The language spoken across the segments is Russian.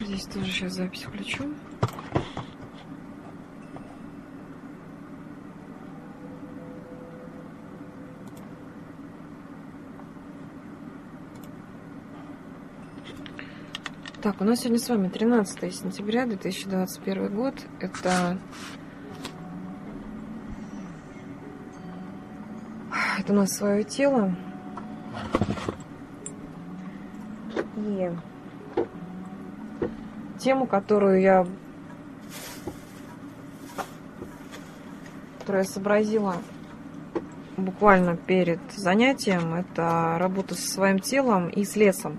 Здесь тоже сейчас запись включу. Так, у нас сегодня с вами 13 сентября 2021 год. Это у нас свое тело. И тему, которую я сообразила буквально перед занятием, это работа со своим телом и с лесом.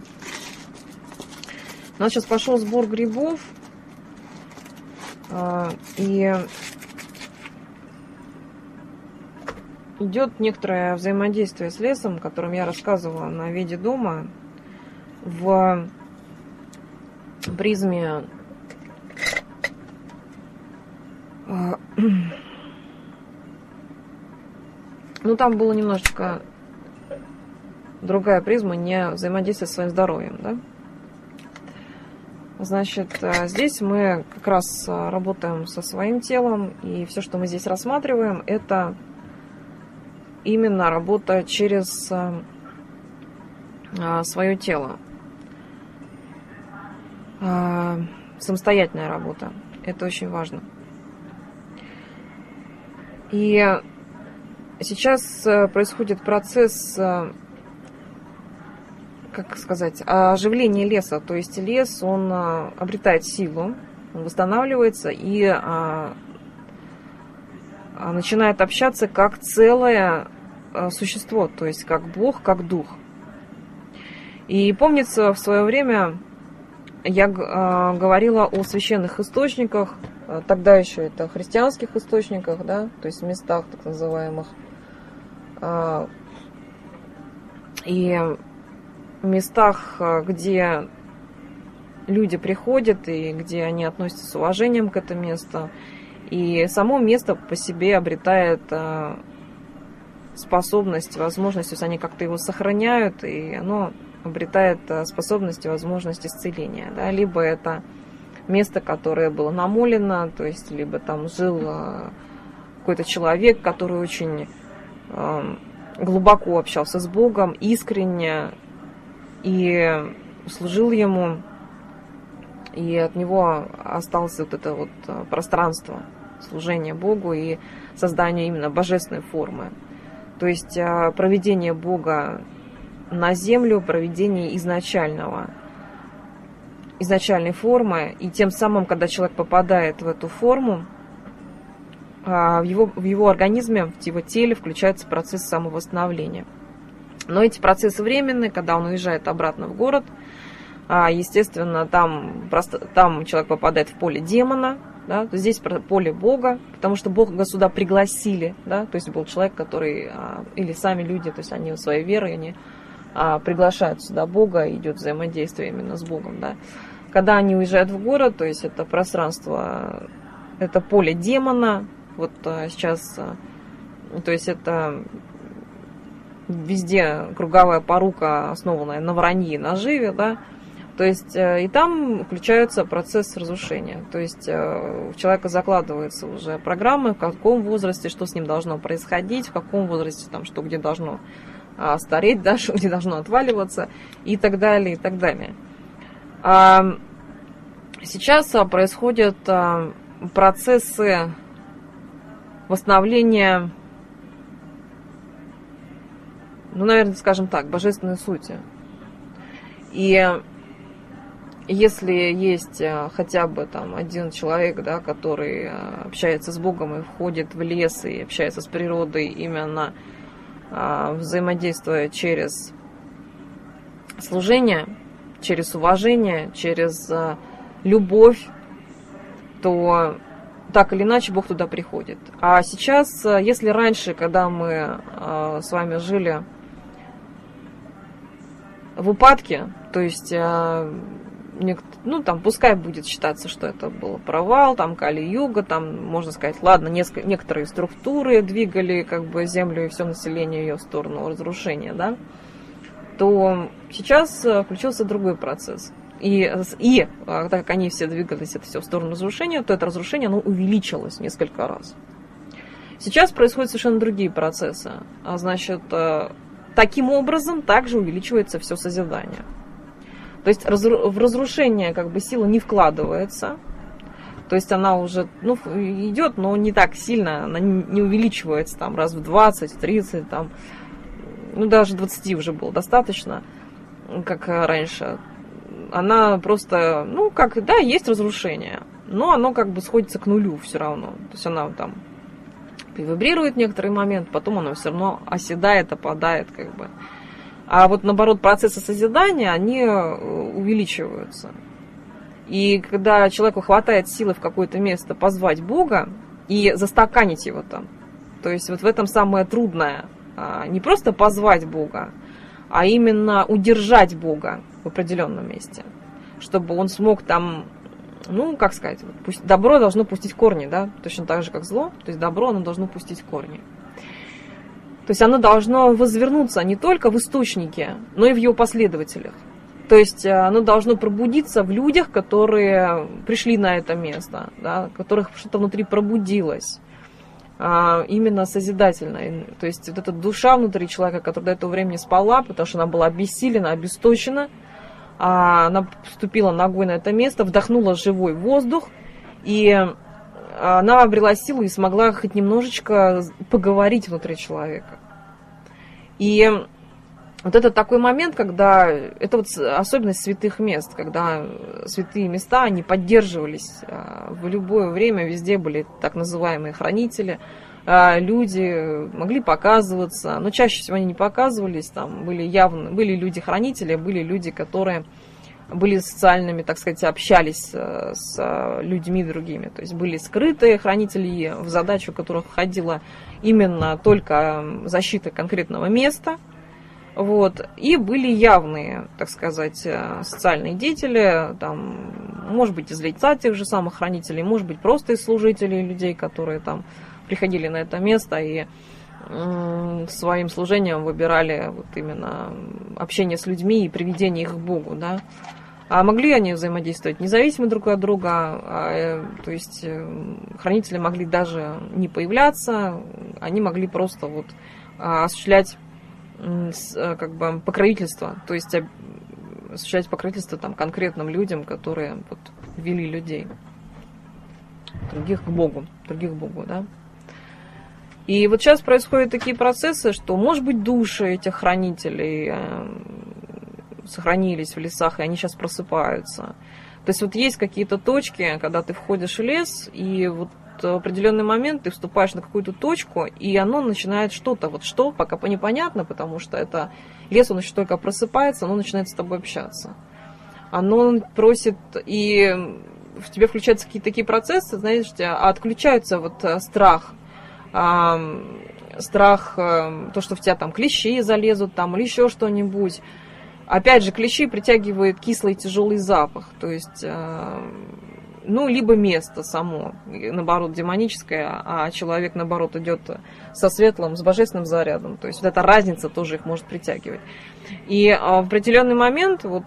У нас сейчас пошел сбор грибов, и идет некоторое взаимодействие с лесом, о котором я рассказывала на виде дома, в призме ну там было немножечко другая призма, не взаимодействие со своим здоровьем, да? Значит, здесь мы как раз работаем со своим телом, и все, что мы здесь рассматриваем, это именно работа через свое тело. Самостоятельная работа. Это очень важно. И сейчас происходит процесс, как сказать, оживления леса. То есть лес, он обретает силу, он восстанавливается и начинает общаться как целое существо, то есть как Бог, как Дух. И помнится, в свое время я говорила о священных источниках, тогда еще это христианских источниках, да, то есть местах так называемых, и местах, где люди приходят и где они относятся с уважением к этому месту. И само место по себе обретает способность, возможность, то есть они как-то его сохраняют, и оно обретает способность и возможность исцеления. Да? Либо это место, которое было намолено, то есть либо там жил какой-то человек, который очень глубоко общался с Богом, искренне, и служил ему, и от него осталось вот это вот пространство служения Богу и создания именно божественной формы. То есть проведение Бога на землю, проведение изначальной формы, и тем самым, когда человек попадает в эту форму, в его организме, в его теле включается процесс самовосстановления. Но эти процессы временные, когда он уезжает обратно в город, естественно, там человек попадает в поле демона, да, здесь поле Бога, потому что Бога сюда пригласили, да, то есть был человек, который, или сами люди, то есть они своей верой, они приглашают сюда Бога, идет взаимодействие именно с Богом, да. Когда они уезжают в город, то есть это пространство, это поле демона, вот сейчас, то есть это везде круговая порука, основанная на вранье и наживе, да, то есть и там включается процесс разрушения, то есть у человека закладывается уже программа, в каком возрасте, что с ним должно происходить, в каком возрасте там что где должно стареть, да, что где должно отваливаться и так далее, и так далее. Сейчас происходят процессы восстановления, ну, наверное, скажем так, божественной сути. И если есть хотя бы там один человек, да, который общается с Богом и входит в лес и общается с природой, именно взаимодействуя через служение, через уважение, через любовь, то так или иначе Бог туда приходит. А сейчас, если раньше, когда мы с вами жили в упадке, то есть, ну, там, пускай будет считаться, что это был провал, там, Кали-юга, там, можно сказать, ладно, некоторые структуры двигали, как бы, землю и все население ее в сторону разрушения, да, то сейчас включился другой процесс. так как они все двигались это все в сторону разрушения, то это разрушение, оно увеличилось несколько раз. Сейчас происходят совершенно другие процессы. Значит, таким образом также увеличивается все созидание. То есть в разрушение как бы сила не вкладывается. То есть она уже идет, но не так сильно, она не увеличивается там, раз в 20, 30, там, даже 20 уже было достаточно, как раньше. Она просто, есть разрушение, но оно как бы сходится к нулю все равно. То есть она там вибрирует в некоторый момент, потом оно все равно оседает, опадает как бы. А вот наоборот процессы созидания, они увеличиваются. И когда человеку хватает силы в какое-то место позвать Бога и застаканить его там, то есть вот в этом самое трудное, не просто позвать Бога, а именно удержать Бога в определенном месте, чтобы он смог там, пусть добро должно пустить корни, да, точно так же, как зло, то есть добро, оно должно пустить корни. То есть оно должно возвернуться не только в источнике, но и в его последователях. То есть оно должно пробудиться в людях, которые пришли на это место, да, у которых что-то внутри пробудилось, именно созидательно. То есть вот эта душа внутри человека, которая до этого времени спала, потому что она была обессилена, обесточена, она вступила ногой на это место, вдохнула живой воздух, и она обрела силу и смогла хоть немножечко поговорить внутри человека. И вот это такой момент, когда это вот особенность святых мест, когда святые места, они поддерживались в любое время, везде были так называемые хранители, люди могли показываться, но чаще всего они не показывались, там были люди-хранители, были люди, которые были социальными, так сказать, общались с людьми другими, то есть были скрытые хранители, в задачу которых входила именно только защита конкретного места. Вот. И были явные, так сказать, социальные деятели, там, может быть, из лица тех же самых хранителей, может быть, просто из служителей, людей, которые там приходили на это место и своим служением выбирали вот именно общение с людьми и приведение их к Богу, да. А могли они взаимодействовать независимо друг от друга, то есть хранители могли даже не появляться, они могли просто вот осуществлять как бы покровительство, то есть осуществлять покровительство там конкретным людям, которые вот вели людей, других к Богу, да. И вот сейчас происходят такие процессы, что, может быть, души этих хранителей сохранились в лесах, и они сейчас просыпаются. То есть вот есть какие-то точки, когда ты входишь в лес, и вот в определенный момент ты вступаешь на какую-то точку, и оно начинает что-то, вот что, пока непонятно, потому что это лес, он еще только просыпается, оно начинает с тобой общаться. Оно просит, и в тебе включаются какие-то такие процессы, знаешь, отключается вот страх, то, что в тебя там клещи залезут там, или еще что-нибудь. Опять же, клещи притягивает кислый тяжелый запах, то есть, либо место само, наоборот, демоническое, а человек, наоборот, идет со светлым, с божественным зарядом, то есть вот эта разница тоже их может притягивать. И в определенный момент, вот,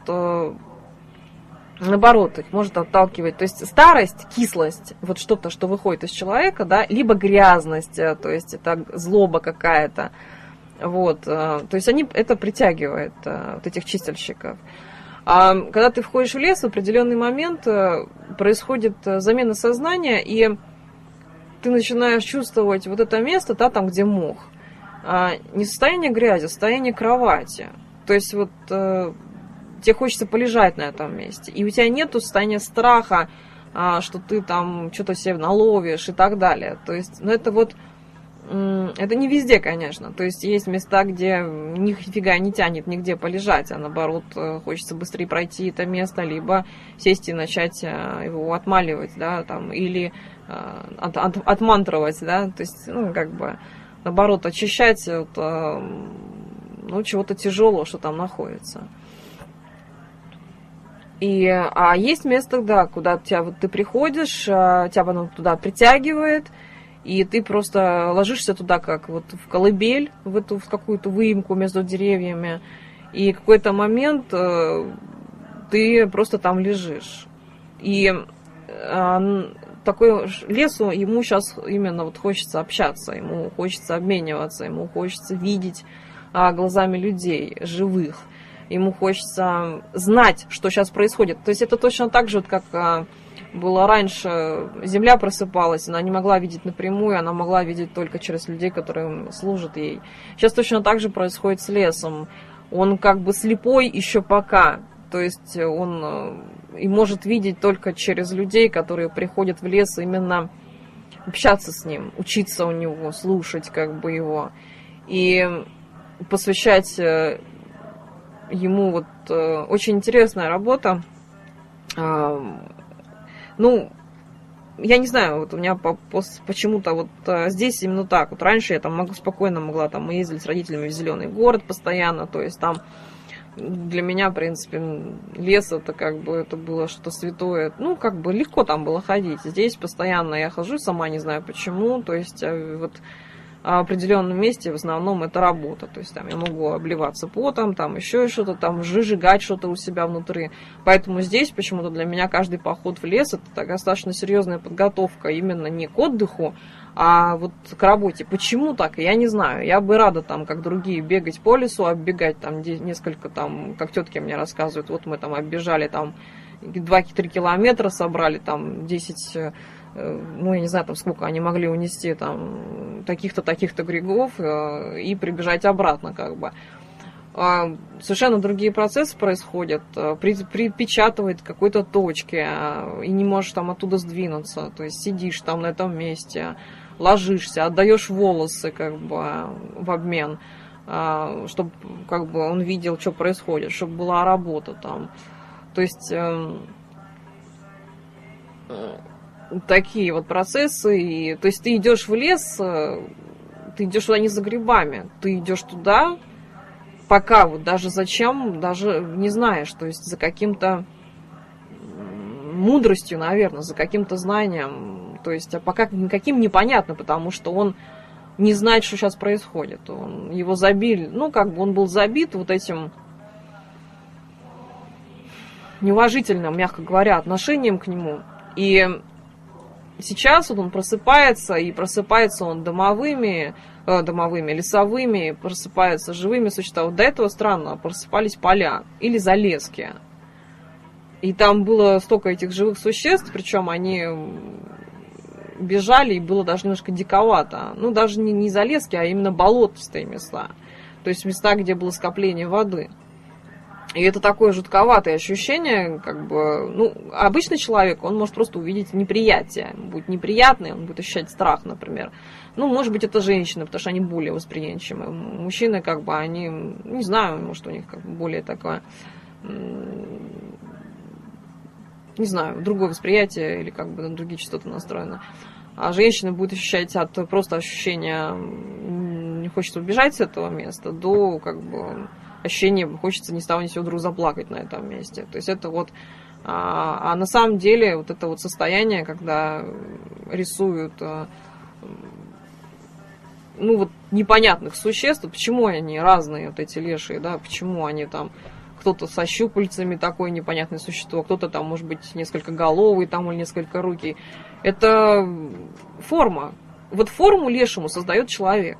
наоборот, их может отталкивать, то есть старость, кислость, вот что-то, что выходит из человека, да, либо грязность, то есть это злоба какая-то. Вот, то есть это притягивает вот этих чистильщиков. А когда ты входишь в лес, в определенный момент происходит замена сознания, и ты начинаешь чувствовать вот это место, да, там, где мох. Не состояние грязи, а состояние кровати. То есть вот тебе хочется полежать на этом месте. И у тебя нет состояния страха, что ты там что-то себе наловишь и так далее. То есть, это вот это не везде, конечно. То есть есть места, где нифига не тянет нигде полежать, а наоборот хочется быстрее пройти это место, либо сесть и начать его отмаливать, да, там, или отмантровать, да, то есть, наоборот, очищать чего-то тяжелого, что там находится. А есть место, да, куда ты приходишь, тебя оно туда притягивает, и ты просто ложишься туда, как вот в колыбель, в какую-то выемку между деревьями, и в какой-то момент ты просто там лежишь. И такой лесу, ему сейчас именно вот хочется общаться, ему хочется обмениваться, ему хочется видеть глазами людей, живых. Ему хочется знать, что сейчас происходит. То есть это точно так же, вот как было раньше. Земля просыпалась, она не могла видеть напрямую, она могла видеть только через людей, которые служат ей. Сейчас точно так же происходит с лесом. Он как бы слепой еще пока. То есть он и может видеть только через людей, которые приходят в лес, именно общаться с ним, учиться у него, слушать как бы его. И посвящать ему вот очень интересная работа. Ну, я не знаю, вот у меня почему-то вот здесь именно так. Вот раньше я там спокойно могла, там, мы ездили с родителями в Зеленый город постоянно, то есть там для меня, в принципе, лес это как бы это было что-то святое. Ну, как бы легко там было ходить. Здесь постоянно я хожу, сама не знаю почему, то есть вот в определенном месте в основном это работа. То есть там я могу обливаться потом, там еще что-то, там сжигать что-то у себя внутри. Поэтому здесь почему-то для меня каждый поход в лес это достаточно серьезная подготовка именно не к отдыху, а вот к работе. Почему так? Я не знаю. Я бы рада там, как другие, бегать по лесу, оббегать там несколько там, как тетки мне рассказывают, вот мы там оббежали там 2-3 километра, собрали там 10, ну, я не знаю, там сколько они могли унести там таких-то грибов и прибежать обратно как бы. Совершенно другие процессы происходят, припечатывает какой-то точке и не можешь там оттуда сдвинуться, то есть сидишь там на этом месте, ложишься, отдаешь волосы как бы в обмен, чтобы как бы он видел, что происходит, чтобы была работа там, то есть такие вот процессы, и, то есть ты идешь в лес, ты идешь туда не за грибами, ты идешь туда пока вот даже зачем, даже не знаешь, то есть за каким-то мудростью, наверное, за каким-то знанием, то есть а пока никаким непонятно, потому что он не знает, что сейчас происходит. Его забили, ну, как бы он был забит вот этим неуважительным, мягко говоря, отношением к нему. И сейчас вот он просыпается, и просыпается он домовыми, лесовыми, просыпаются живыми существами. До этого странно, просыпались поля или залески. И там было столько этих живых существ, причем они бежали, и было даже немножко диковато. Ну, даже не залески, а именно болотистые места. То есть места, где было скопление воды. И это такое жутковатое ощущение, как бы, ну, обычный человек, он может просто увидеть неприятие, будет неприятный, он будет ощущать страх, например. Ну, может быть, это женщины, потому что они более восприимчивы. Мужчины, как бы, они, не знаю, может, у них как бы более такое, не знаю, другое восприятие или как бы на другие частоты настроено. А женщина будет ощущать от просто ощущения, не хочется убежать с этого места, до, как бы, ощущение, хочется ни с того ни с сего вдруг заплакать на этом месте. То есть это вот, а на самом деле вот это вот состояние, когда рисуют, ну вот непонятных существ, почему они разные, вот эти лешие, да, почему они там, кто-то со щупальцами, такое непонятное существо, кто-то там может быть несколько головый там или несколько руки. Это форма. Вот форму лешему создает человек.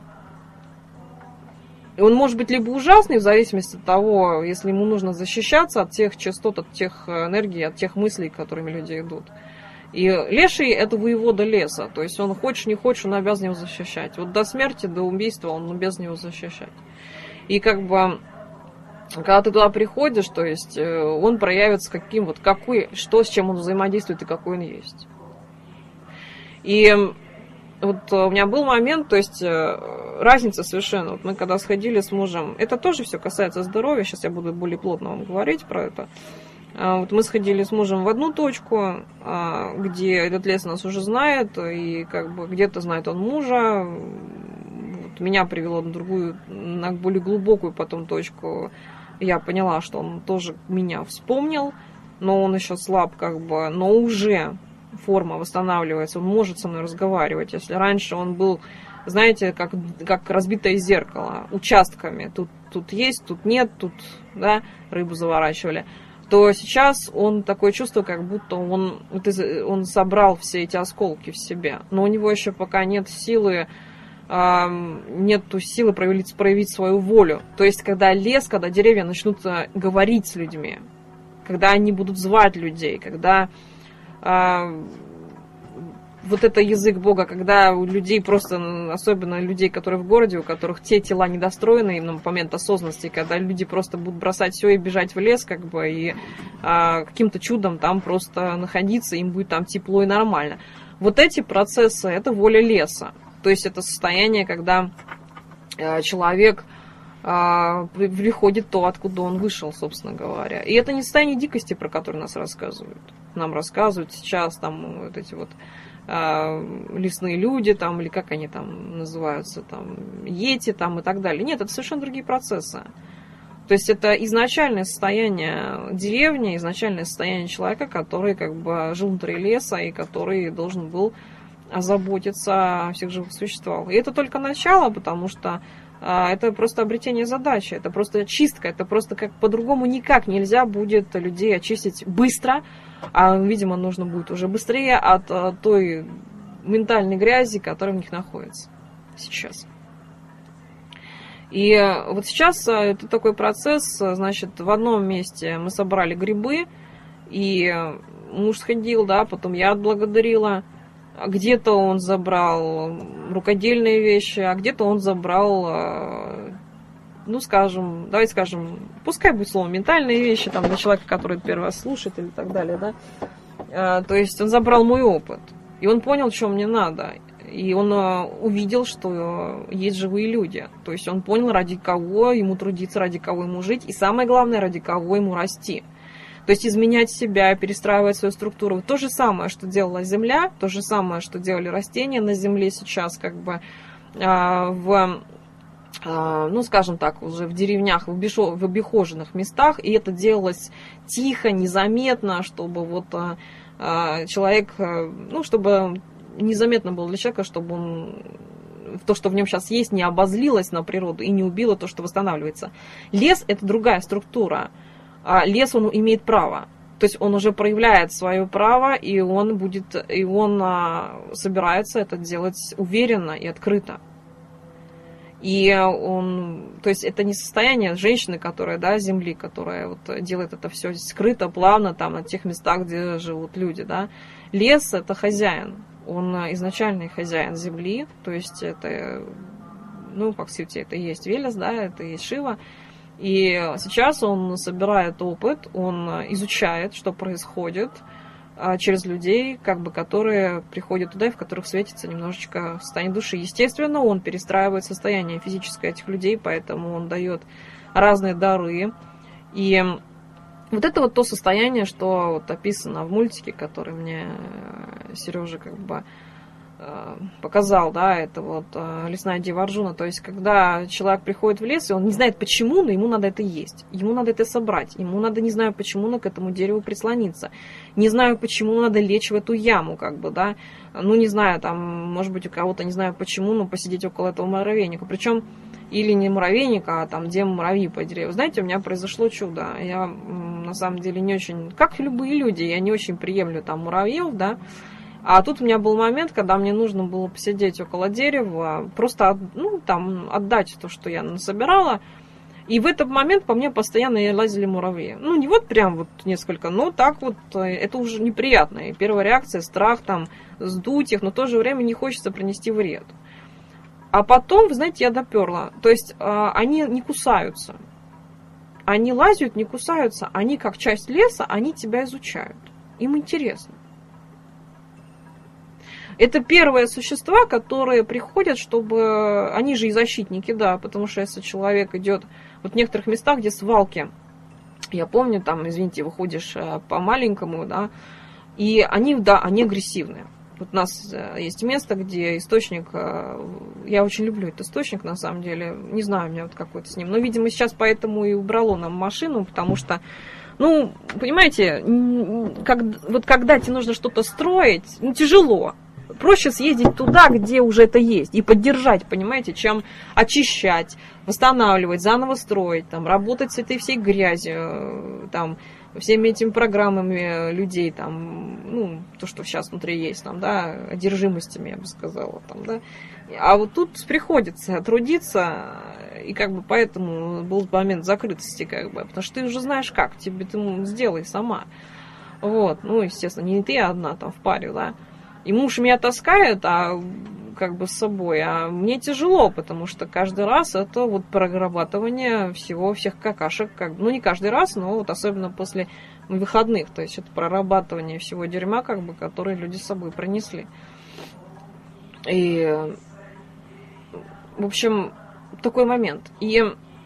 И он может быть либо ужасный, в зависимости от того, если ему нужно защищаться от тех частот, от тех энергий, от тех мыслей, которыми люди идут. И леший – это воевода леса. То есть он хочешь, не хочешь, он обязан его защищать. Вот до смерти, до убийства он обязан его защищать. И как бы, когда ты туда приходишь, то есть он проявится каким, вот какой, что, с чем он взаимодействует и какой он есть. И вот у меня был момент, то есть разница совершенно. Вот мы когда сходили с мужем, это тоже все касается здоровья, сейчас я буду более плотно вам говорить про это. Вот мы сходили с мужем в одну точку, где этот лес нас уже знает, и как бы где-то знает он мужа. Вот меня привело на другую, на более глубокую потом точку. Я поняла, что он тоже меня вспомнил, но он еще слаб, как бы, но уже форма восстанавливается, он может со мной разговаривать. Если раньше он был, знаете, как разбитое зеркало, участками. Тут есть, тут нет, тут, да, рыбу заворачивали. то сейчас он такое чувство, как будто он собрал все эти осколки в себе. Но у него еще пока нет силы, нету силы проявить свою волю. То есть, когда деревья начнут говорить с людьми, когда они будут звать людей, когда вот это язык Бога, когда у людей просто, особенно людей, которые в городе, у которых те тела недостроены им на момент осознанности, когда люди просто будут бросать все и бежать в лес, как бы, и каким-то чудом там просто находиться, им будет там тепло и нормально. Вот эти процессы, это воля леса. То есть это состояние, когда человек приходит то, откуда он вышел, собственно говоря. И это не состояние дикости, про которое нас рассказывают. Нам рассказывают сейчас там вот эти вот лесные люди, там, или как они там называются, там, йети там, и так далее. Нет, это совершенно другие процессы. То есть это изначальное состояние деревни, изначальное состояние человека, который как бы жил внутри леса и который должен был заботиться о всех живых существах. И это только начало, потому что это просто обретение задачи, это просто чистка, это просто как по-другому никак нельзя будет людей очистить быстро, а, видимо, нужно будет уже быстрее от той ментальной грязи, которая в них находится сейчас. И вот сейчас это такой процесс, значит, в одном месте мы собрали грибы, и муж сходил, да, потом я отблагодарила. Где-то он забрал рукодельные вещи, а где-то он забрал, ну, скажем, давайте скажем, пускай будет слово ментальные вещи, там, для человека, который первый раз слушает или так далее, да. То есть он забрал мой опыт, и он понял, что мне надо. И он увидел, что есть живые люди. То есть он понял, ради кого ему трудиться, ради кого ему жить, и самое главное, ради кого ему расти. То есть изменять себя, перестраивать свою структуру. То же самое, что делала Земля, то же самое, что делали растения на Земле сейчас, как бы ну, скажем так, уже в деревнях, в обихоженных местах. И это делалось тихо, незаметно, чтобы вот человек, ну, чтобы незаметно было для человека, чтобы он то, что в нем сейчас есть, не обозлилось на природу и не убило то, что восстанавливается. Лес – это другая структура. Лес, он имеет право. То есть он уже проявляет свое право, и он собирается это делать уверенно и открыто. И то есть это не состояние женщины, которая, да, земли, которая вот делает это все скрыто, плавно, там, на тех местах, где живут люди, да. Лес – это хозяин. Он изначальный хозяин земли, то есть это, ну, по сути, это и есть Велес, да, это и есть Шива. И сейчас он собирает опыт, он изучает, что происходит через людей, как бы, которые приходят туда и в которых светится немножечко состояние души. Естественно, он перестраивает состояние физическое этих людей, поэтому он дает разные дары. И вот это вот то состояние, что вот описано в мультике, который мне Сережа как бы показал, да, это вот лесная дева Арджуна. То есть, когда человек приходит в лес, и он не знает почему, но ему надо это есть. Ему надо это собрать. Ему надо, не знаю почему, но к этому дереву прислониться. Не знаю почему, надо лечь в эту яму, как бы, да. Ну, не знаю, там, может быть, у кого-то, не знаю почему, но посидеть около этого муравейника. Причем, или не муравейника, а там, где муравьи по дереву. Знаете, у меня произошло чудо. Я, на самом деле, не очень, как любые люди, я не очень приемлю там муравьев, да. А тут у меня был момент, когда мне нужно было посидеть около дерева, просто, ну, там, отдать то, что я насобирала. И в этот момент по мне постоянно лазили муравьи. Ну, не вот прям вот несколько, но так вот, это уже неприятно. И первая реакция, страх, там, сдуть их, но в то же время не хочется принести вред. А потом, вы знаете, я доперла. То есть, они не кусаются. Они лазят, не кусаются. Они, как часть леса, они тебя изучают. Им интересно. Это первые существа, которые приходят, чтобы... Они же и защитники, да, потому что если человек идет... Вот в некоторых местах, где свалки, я помню, там, извините, выходишь по-маленькому, да, и они, да, они агрессивные. Вот у нас есть место, где источник... Я очень люблю этот источник, на самом деле. Не знаю, у меня вот какой-то с ним. Но, видимо, сейчас поэтому и убрало нам машину, потому что... Ну, понимаете, вот когда тебе нужно что-то строить, ну, тяжело. Проще съездить туда, где уже это есть, и поддержать, понимаете, чем очищать, восстанавливать, заново строить, там, работать с этой всей грязью, там, всеми этими программами людей, там, ну, то, что сейчас внутри есть, там, да, одержимостями, я бы сказала, там, да. А вот тут приходится трудиться, и как бы поэтому был момент закрытости, как бы, потому что ты уже знаешь как, тебе ты сделай сама. Вот, ну, естественно, не ты одна там в паре, да. И муж меня таскает, как бы с собой, а мне тяжело, потому что каждый раз это вот прорабатывание всех какашек, ну, не каждый раз, но вот особенно после выходных, то есть это прорабатывание всего дерьма, как бы, которое люди с собой принесли. И, в общем, такой момент. И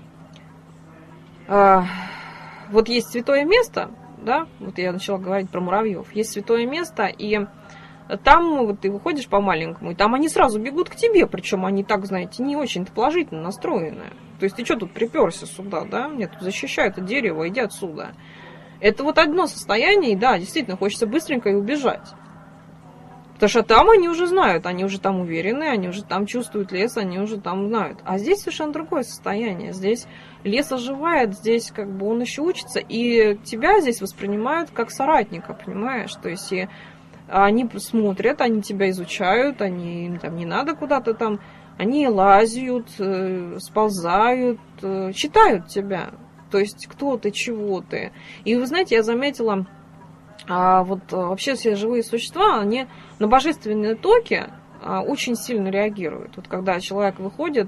вот есть святое место, да, вот я начала говорить про муравьев, есть святое место, и там вот ты выходишь по-маленькому, и там они сразу бегут к тебе, причем они так, знаете, не очень-то положительно настроены. То есть ты что тут приперся сюда, да? Нет, тут защищай это дерево, иди отсюда. Это вот одно состояние, и да, действительно, хочется быстренько и убежать. Потому что там они уже знают, они уже там уверены, они уже там чувствуют лес, они уже там знают. А здесь совершенно другое состояние. Здесь лес оживает, здесь как бы он еще учится, и тебя здесь воспринимают как соратника, понимаешь? То есть и они смотрят, они тебя изучают, им там не надо куда-то там, они лазят, сползают, читают тебя. То есть кто ты, чего ты. И вы знаете, я заметила, вот вообще все живые существа, они на божественные токи очень сильно реагируют. Вот когда человек выходит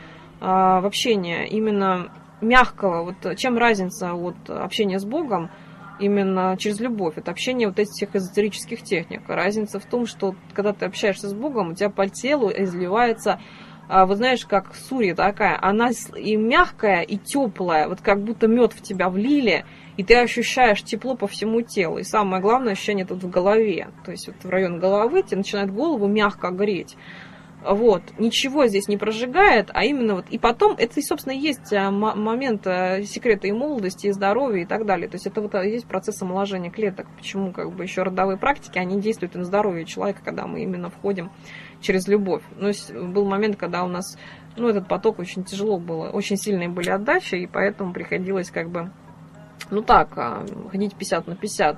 в общение именно мягкого, вот чем разница от общения с Богом, именно через любовь, это общение вот этих эзотерических техник. Разница в том, что когда ты общаешься с Богом, у тебя по телу изливается, вы знаешь, как сури такая, она и мягкая, и теплая, вот как будто мед в тебя влили, и ты ощущаешь тепло по всему телу. И самое главное ощущение тут в голове. То есть вот в район головы тебе начинает голову мягко греть. Вот, ничего здесь не прожигает, а именно вот, и потом, это, собственно, и есть момент секрета и молодости, и здоровья, и так далее. То есть это вот есть процесс омоложения клеток. Почему, как бы, еще родовые практики, они действуют и на здоровье человека, когда мы именно входим через любовь. Ну, был момент, когда у нас, ну, этот поток очень тяжело было, очень сильные были отдачи, и поэтому приходилось, как бы, ну, так, ходить 50 на 50.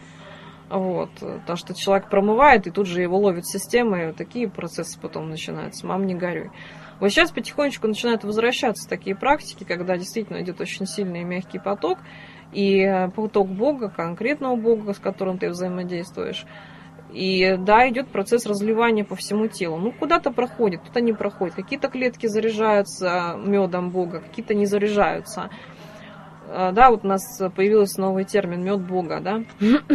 Вот, то, что человек промывает, и тут же его ловит система, и вот такие процессы потом начинаются. Мам, не горюй. Вот сейчас потихонечку начинают возвращаться такие практики, когда действительно идет очень сильный и мягкий поток, и поток Бога, конкретного Бога, с которым ты взаимодействуешь. И да, идет процесс разливания по всему телу. Ну, куда-то проходит, кто-то не проходит. Какие-то клетки заряжаются медом Бога, какие-то не заряжаются. Да, вот у нас появился новый термин «мед Бога», да.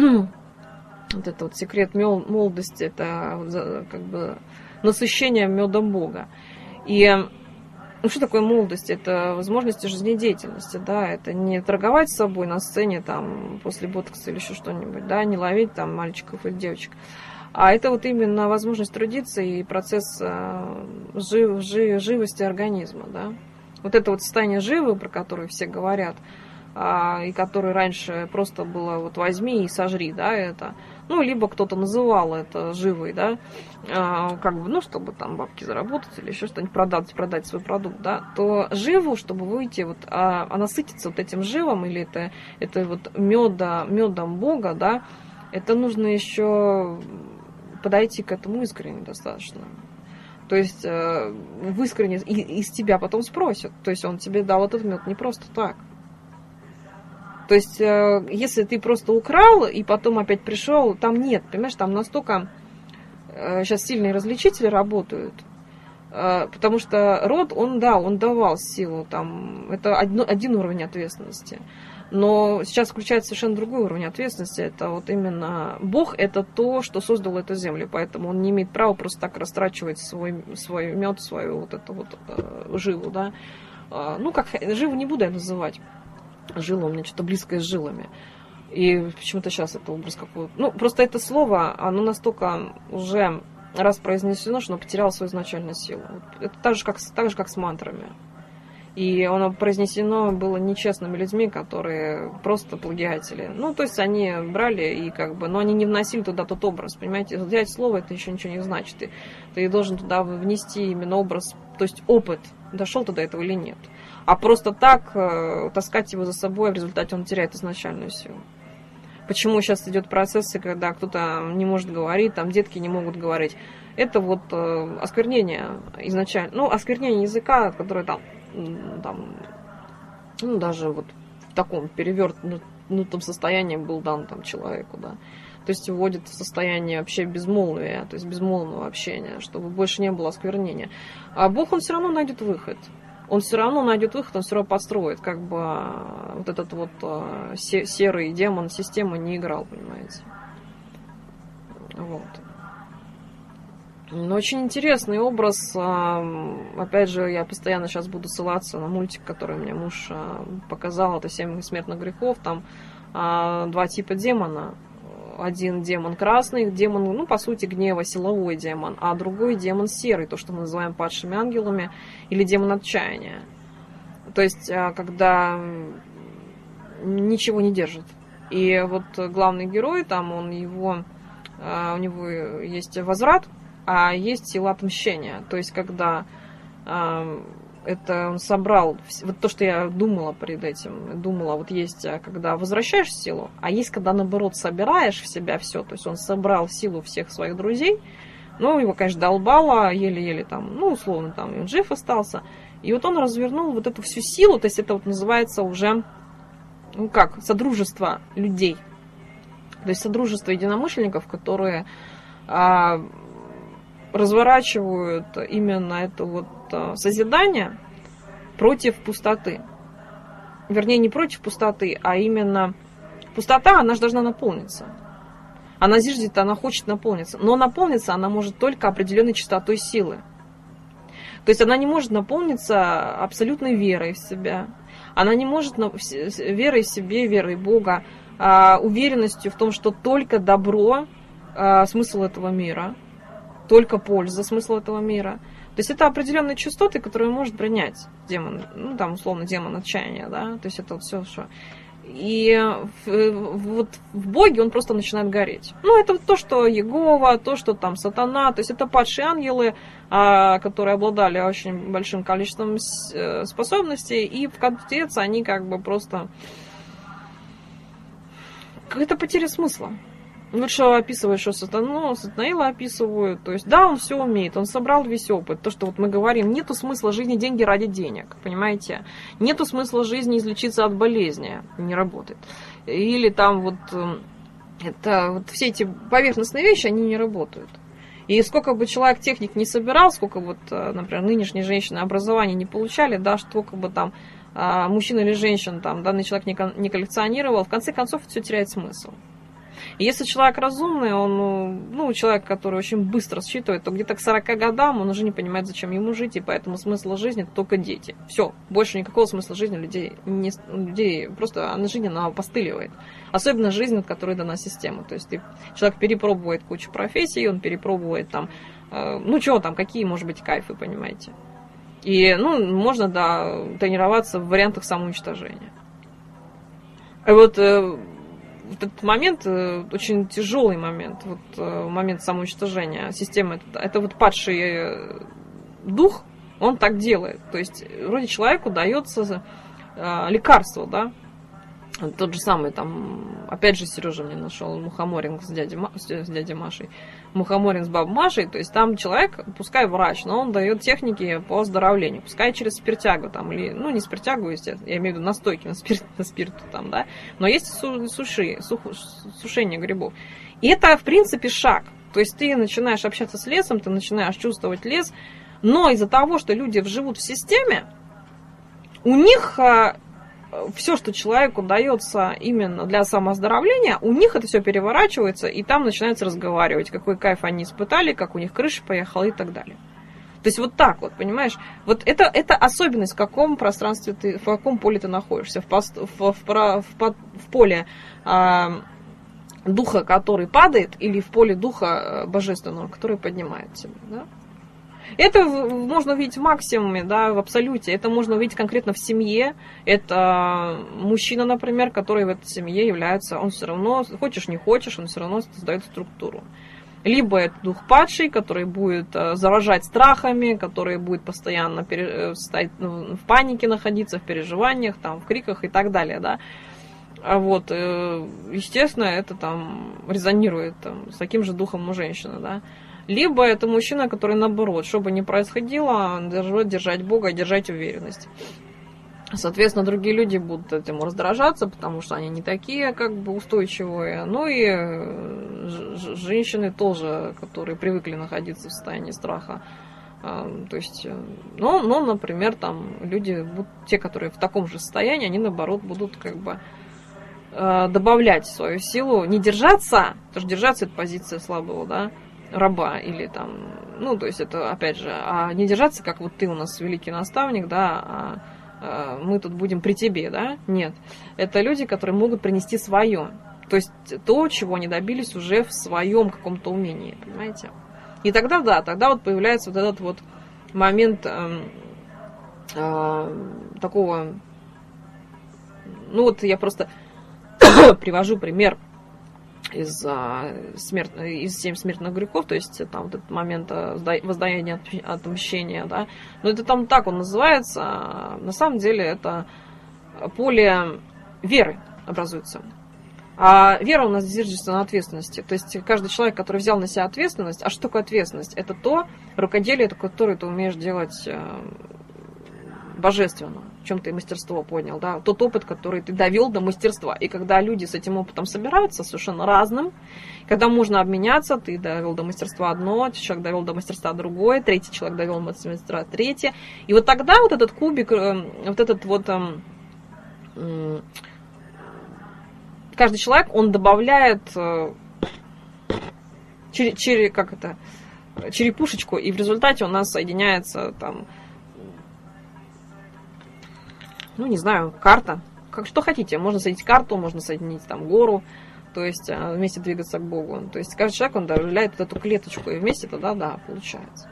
Вот это вот секрет молодости, это как бы насыщение медом Бога. И ну, что такое молодость? Это возможности жизнедеятельности, да, это не торговать с собой на сцене там после ботокса или еще что-нибудь, да, не ловить там мальчиков или девочек. А это вот именно возможность трудиться и процесс живости организма, да. Вот это вот состояние живы, про которое все говорят, и которое раньше просто было вот возьми и сожри, да, это. Ну, либо кто-то называл это живой, да, как бы, ну, чтобы там бабки заработать или еще что-нибудь продать свой продукт, да, то живу, чтобы выйти, вот, насытиться вот этим живом, или это вот медом Бога, да, это нужно еще подойти к этому искренне достаточно. То есть в искренне из тебя потом спросят, то есть он тебе дал этот мед не просто так. То есть, если ты просто украл и потом опять пришел, там нет, понимаешь, там настолько сейчас сильные различители работают, потому что род, он давал силу, там, это один уровень ответственности. Но сейчас включается совершенно другой уровень ответственности. Это вот именно Бог, это то, что создал эту землю, поэтому он не имеет права просто так растрачивать свой мед, свою вот эту вот жилу, да. Ну, как живу не буду я называть. Жила у меня что-то близкое с жилами. И почему-то сейчас это образ какой-то... Ну, просто это слово, оно настолько уже раз произнесено, что оно потеряло свою изначальную силу. Это так же, как с мантрами. И оно произнесено было нечестными людьми, которые просто плагиатели. Ну, то есть они брали и как бы... Но они не вносили туда тот образ, понимаете? Взять слово, это еще ничего не значит. Ты должен туда внести именно образ, то есть опыт, дошел ты до этого или нет. а просто так таскать его за собой, в результате он теряет изначальную силу. Почему сейчас идет процессы, когда кто-то не может говорить, там детки не могут говорить. Это вот осквернение изначально, ну, осквернение языка, которое там ну, даже вот в таком перевернутом состоянии был дан там человеку, да. То есть вводит в состояние вообще безмолвия, то есть безмолвного общения, чтобы больше не было осквернения. А Бог, он все равно найдет выход. Он все равно найдет выход, он все равно подстроит, как бы вот этот вот серый демон системы не играл, понимаете. Вот. Но очень интересный образ. Опять же, я постоянно сейчас буду ссылаться на мультик, который мне муж показал. Это «7 смертных грехов». Там 2 типа демона. Один демон красный, демон, ну, по сути, гнева, силовой демон, а другой демон серый, то, что мы называем падшими ангелами, или демон отчаяния. То есть, когда ничего не держит. И вот главный герой, там, у него есть возврат, а есть сила отмщения. То есть, когда это он собрал, вот то, что я думала перед этим, вот есть, когда возвращаешь силу, а есть, когда, наоборот, собираешь в себя все, то есть он собрал силу всех своих друзей, ну, его, конечно, долбало, еле-еле там, ну, условно, там, он жив остался, и вот он развернул вот эту всю силу, то есть это вот называется уже, ну, как, содружество людей, то есть содружество единомышленников, которые разворачивают именно это вот созидание против пустоты. Вернее, не против пустоты, а именно пустота, она же должна наполниться. Она зиждет, она хочет наполниться. Но наполниться она может только определенной частотой силы. То есть она не может наполниться абсолютной верой в себя. Она не может верой в себе, верой в Бога, уверенностью в том, что только добро смысл этого мира, только польза смысл этого мира. То есть это определенные частоты, которые может принять демон, ну там условно демон отчаяния, да, то есть это вот все, что. И вот в Боге он просто начинает гореть. Ну, это то, что Иегова, то, что там сатана, то есть это падшие ангелы, которые обладали очень большим количеством способностей, и в конец они как бы просто какая-то потеря смысла. Вот что описывают, что Сатанаила описывают. То есть, да, он все умеет, он собрал весь опыт. То, что вот мы говорим, нету смысла жизни деньги ради денег, понимаете? Нету смысла жизни излечиться от болезни, не работает. Или там вот, это, вот все эти поверхностные вещи, они не работают. И сколько бы человек техник не собирал, сколько вот, например, нынешние женщины образования не получали, да, сколько бы там мужчин или женщин там данный человек не коллекционировал, в конце концов все теряет смысл. И если человек разумный, он, ну, человек, который очень быстро считывает, то где-то к 40 годам он уже не понимает, зачем ему жить, и поэтому смысл жизни это только дети. Все, больше никакого смысла жизни людей просто жизнь она опостылевает. Особенно жизнь, от которой дана система. То есть человек перепробует кучу профессий, он перепробует там, ну что там, какие, может быть, кайфы, понимаете. И, ну, можно, да, тренироваться в вариантах самоуничтожения. И вот этот момент, очень тяжелый момент, вот момент самоуничтожения системы, это вот падший дух, он так делает. То есть вроде человеку дается лекарство, да, тот же самый там, опять же, Сережа мне нашел мухоморинг с дядей Машей, мухоморинг с бабой Машей, то есть там человек, пускай врач, но он дает техники по оздоровлению, пускай через спиртягу там, или, ну, не спиртягу, естественно, я имею в виду настойки на спирту там, да, но есть сушение грибов. И это, в принципе, шаг, то есть ты начинаешь общаться с лесом, ты начинаешь чувствовать лес, но из-за того, что люди живут в системе, у них все, что человеку дается именно для самооздоровления, у них это все переворачивается, и там начинается разговаривать, какой кайф они испытали, как у них крыша поехала и так далее. То есть вот так вот, понимаешь? Вот это особенность, в каком пространстве ты, в каком поле ты находишься. В поле духа, который падает, или в поле духа божественного, который поднимает тебя, да? Это можно увидеть в максимуме, да, в абсолюте. Это можно увидеть конкретно в семье. Это мужчина, например, который в этой семье является, он все равно, хочешь не хочешь, он все равно создает структуру. Либо это дух падший, который будет заражать страхами, который будет постоянно стоять в панике находиться, в переживаниях, там, в криках и так далее, да. Вот, естественно, это там резонирует там, с таким же духом у женщины, да. Либо это мужчина, который наоборот, что бы ни происходило, держать Бога, держать уверенность. Соответственно, другие люди будут этому раздражаться, потому что они не такие, как бы, устойчивые. Ну и женщины тоже, которые привыкли находиться в состоянии страха. То есть, ну, например, там люди, те, которые в таком же состоянии, они, наоборот, будут как бы добавлять свою силу, не держаться, потому что держаться — это позиция слабого, да, раба, или там, ну, то есть это, опять же, а не держаться, как вот ты у нас великий наставник, да, мы тут будем при тебе, да, нет. Это люди, которые могут принести свое, то есть то, чего они добились уже в своем каком-то умении, понимаете? И тогда, да, тогда вот появляется вот этот вот момент такого, ну, вот я просто привожу пример из 7 смертных грехов, то есть там вот этот момент воздаяния, отмщения, да, но это там так он называется, на самом деле это поле веры образуется. А вера у нас зиждется на ответственности, то есть каждый человек, который взял на себя ответственность, а что такое ответственность? Это то рукоделие, которое ты умеешь делать божественно, в чем ты мастерство поднял, да, тот опыт, который ты довел до мастерства. И когда люди с этим опытом собираются, совершенно разным, когда можно обменяться, ты довел до мастерства одно, человек довел до мастерства другое, третий человек довел до мастерства третье. И вот тогда вот этот кубик, вот этот вот каждый человек, он добавляет черепушечку, и в результате у нас соединяется там, ну, не знаю, карта. Что хотите. Можно соединить карту, можно соединить там гору, то есть вместе двигаться к Богу. То есть каждый человек, он добавляет эту клеточку, и вместе тогда, да, получается.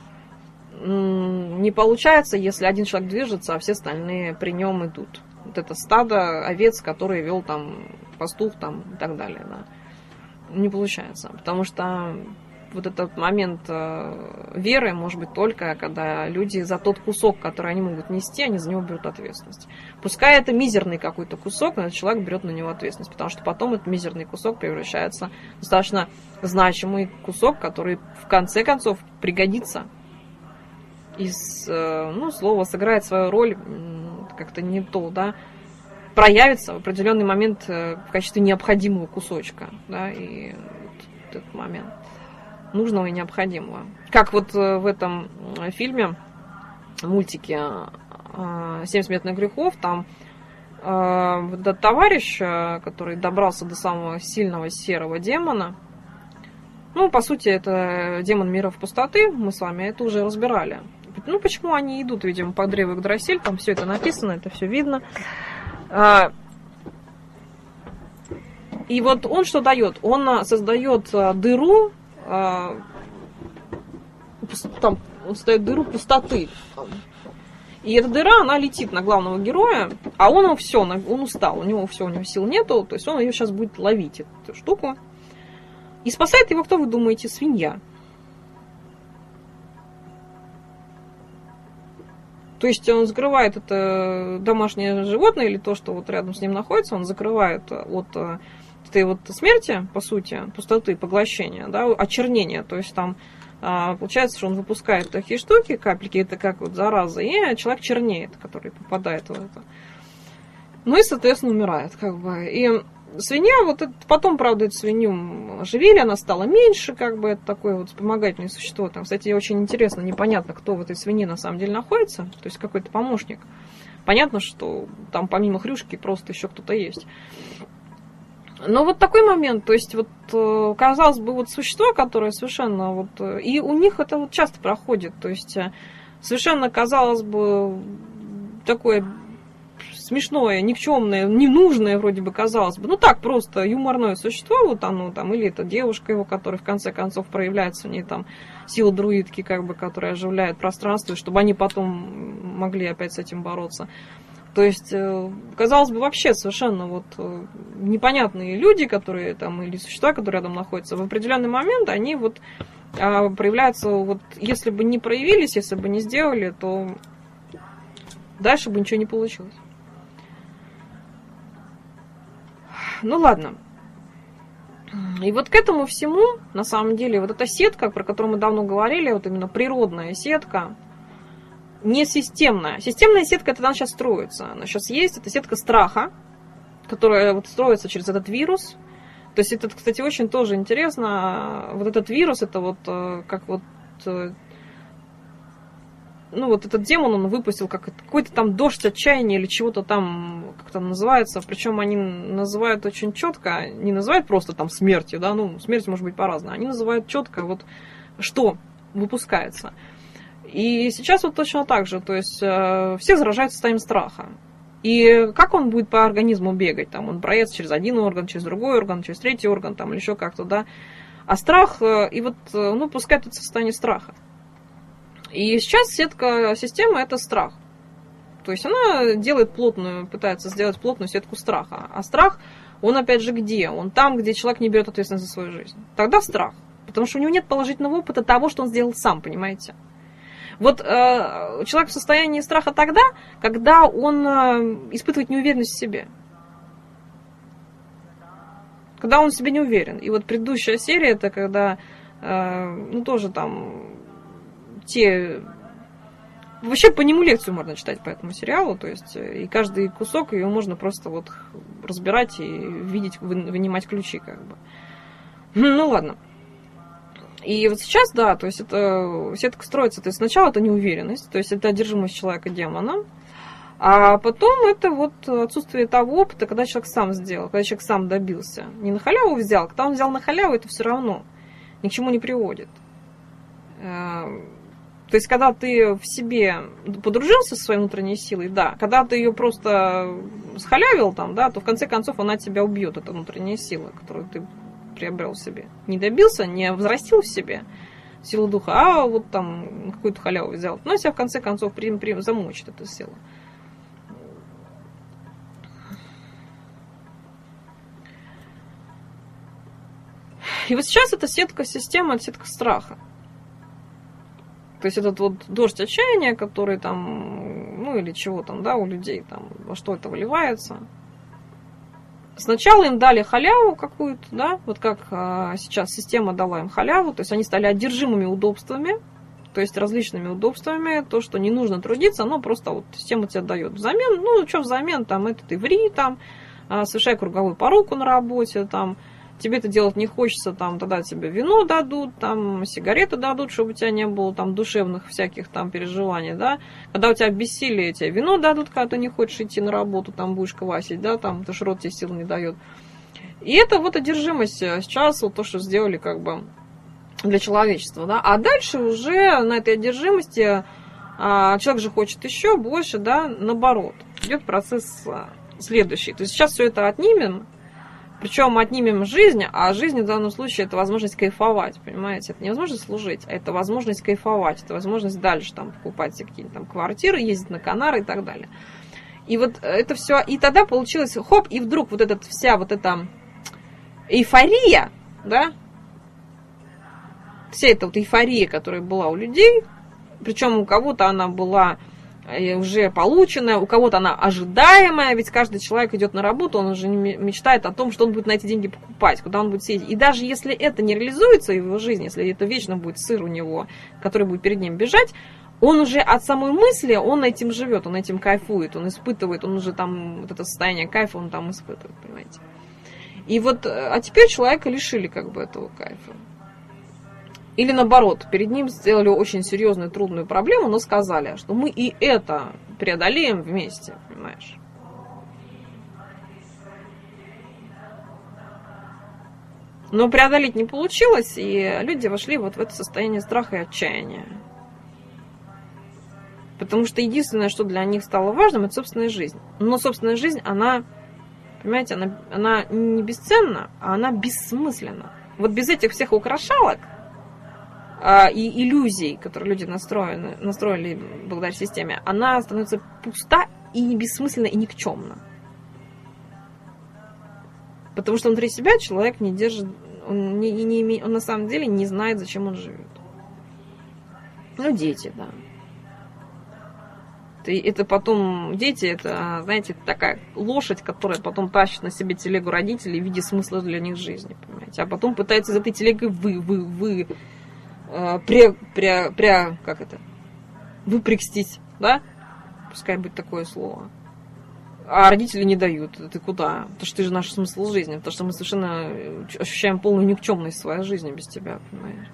Не получается, если один человек движется, а все остальные при нем идут. Вот это стадо овец, которые вел там пастух там, и так далее. Да. Не получается, потому что вот этот момент веры может быть только, когда люди за тот кусок, который они могут нести, они за него берут ответственность. Пускай это мизерный какой-то кусок, но этот человек берет на него ответственность, потому что потом этот мизерный кусок превращается в достаточно значимый кусок, который в конце концов пригодится. И, ну, слово сыграет свою роль, как-то не то, да, проявится в определенный момент в качестве необходимого кусочка, да, и вот этот момент нужного и необходимого. Как вот в этом фильме, мультике «7 смертных грехов», там этот товарищ, который добрался до самого сильного серого демона, ну, по сути, это демон миров пустоты, мы с вами это уже разбирали. Ну, почему они идут, видимо, по древу Игдрасиль, там все это написано, это все видно. И вот он что дает? Он создает дыру, там он создает дыру пустоты. И эта дыра, она летит на главного героя, а он все, он устал, у него сил нету, то есть он ее сейчас будет ловить, эту штуку. И спасает его, кто вы думаете, свинья. То есть он закрывает это домашнее животное или то, что вот рядом с ним находится, он закрывает от этой вот смерти, по сути, пустоты, поглощения, да, очернения. То есть там получается, что он выпускает такие штуки, капельки, это как вот зараза, и человек чернеет, который попадает в это. Ну и, соответственно, умирает, как бы. И свинья, вот это, потом, правда, эту свинью оживили, она стала меньше, как бы, это такое вот вспомогательное существо. Там, кстати, очень интересно, непонятно, кто в этой свинье на самом деле находится, то есть какой-то помощник. Понятно, что там помимо Хрюшки просто еще кто-то есть. Но вот такой момент, то есть вот, казалось бы, вот существо, которое совершенно вот, и у них это вот часто проходит, то есть совершенно, казалось бы, такое смешное, никчемное, ненужное вроде бы, казалось бы, ну так, просто юморное существо, вот оно там, или это девушка его, которая в конце концов проявляется в ней там сила друидки, как бы, которая оживляет пространство, чтобы они потом могли опять с этим бороться. То есть, казалось бы, вообще совершенно вот непонятные люди, которые там, или существа, которые рядом находятся, в определенный момент они вот проявляются, вот если бы не проявились, если бы не сделали, то дальше бы ничего не получилось. Ну ладно. И вот к этому всему, на самом деле, вот эта сетка, про которую мы давно говорили, вот именно природная сетка, не системная. Системная сетка, это она сейчас строится. Она сейчас есть, это сетка страха, которая вот строится через этот вирус. То есть это, кстати, очень тоже интересно. Вот этот вирус, это вот как вот... Ну, вот этот демон, он выпустил какой-то там дождь отчаяния или чего-то там, как там называется. Причем они называют очень четко, не называют просто там смертью, да, ну, смерть может быть по-разному. Они называют четко вот что выпускается. И сейчас вот точно так же, то есть все заражаются состоянием страха. И как он будет по организму бегать? Там он проедет через один орган, через другой орган, через третий орган, там, или еще как-то, да. А страх, и вот, ну, пускай это состояние страха. И сейчас сетка системы – это страх. То есть она делает плотную, пытается сделать плотную сетку страха. А страх, он опять же где? Он там, где человек не берет ответственность за свою жизнь. Тогда страх. Потому что у него нет положительного опыта того, что он сделал сам, понимаете? Вот человек в состоянии страха тогда, когда он испытывает неуверенность в себе. Когда он в себе не уверен. И вот предыдущая серия, это когда, ну тоже там, вообще по нему лекцию можно читать по этому сериалу, то есть и каждый кусок ее можно просто вот разбирать и видеть, вынимать ключи как бы. Ну ладно. И вот сейчас, да, то есть это сетка строится, то есть сначала это неуверенность, то есть это одержимость человека демоном, а потом это вот отсутствие того опыта, когда человек сам сделал, когда человек сам добился. Не на халяву взял, когда он взял на халяву, это все равно ни к чему не приводит. То есть, когда ты в себе подружился со своей внутренней силой, да, когда ты ее просто схалявил там, да, то в конце концов она тебя убьет, эта внутренняя сила, которую ты приобрел в себе. Не добился, не взрастил в себе силу духа, а вот там какую-то халяву взял. Но себя в конце концов замучит эта сила. И вот сейчас эта сетка системы, это сетка страха. То есть этот вот дождь отчаяния, который там, ну или чего там, да, у людей там, во что это выливается. Сначала им дали халяву какую-то, да, вот как сейчас система дала им халяву, то есть они стали одержимыми удобствами, то есть различными удобствами, то, что не нужно трудиться, оно просто вот система тебе дает взамен, ну что взамен, там, это ты ври, там, совершай круговую поруку на работе, там, тебе это делать не хочется, там, тогда тебе вино дадут, там, сигареты дадут, чтобы у тебя не было там душевных всяких там переживаний, да. Когда у тебя бессилие, тебе вино дадут, когда ты не хочешь идти на работу, там, будешь квасить, да, там, потому что рот тебе сил не дает. И это вот одержимость сейчас, вот то, что сделали, как бы, для человечества, да. А дальше уже на этой одержимости человек же хочет еще больше, да, наоборот. Идет процесс следующий. То есть сейчас все это отнимем, причем отнимем жизнь, а жизнь в данном случае это возможность кайфовать, понимаете? Это не возможность служить, а это возможность кайфовать, это возможность дальше там покупать себе какие-то там квартиры, ездить на Канары и так далее. И вот это все, и тогда получилось, хоп, и вдруг вот эта вся вот эта эйфория, да, вся эта вот эйфория, которая была у людей, причем у кого-то она была уже полученная, у кого-то она ожидаемая, ведь каждый человек идет на работу, он уже мечтает о том, что он будет на эти деньги покупать, куда он будет сидеть. И даже если это не реализуется в его жизни, если это вечно будет сыр у него, который будет перед ним бежать, он уже от самой мысли, он этим живет, он этим кайфует, он испытывает, он уже там, вот это состояние кайфа он там испытывает, понимаете. И вот, а теперь человека лишили как бы этого кайфа. Или наоборот, перед ним сделали очень серьезную, трудную проблему, но сказали, что мы и это преодолеем вместе, понимаешь? Но преодолеть не получилось, и люди вошли вот в это состояние страха и отчаяния. Потому что единственное, что для них стало важным, это собственная жизнь. Но собственная жизнь, она, понимаете, она не бесценна, а она бессмысленна. Вот без этих всех украшалок и иллюзий, которые люди настроили благодаря системе, она становится пуста и бессмысленно, и никчемно. Потому что внутри себя человек не держит, он на самом деле не знает, зачем он живет. Ну, дети, да. Это потом, дети, это, знаете, такая лошадь, которая потом тащит на себе телегу родителей в виде смысла для них жизни, понимаете. А потом пытается из этой телеги выпрягстись, да? Пускай будет такое слово. А родители не дают. Ты куда? Потому что ты же наш смысл жизни. Потому что мы совершенно ощущаем полную никчемность своей жизни без тебя, понимаете.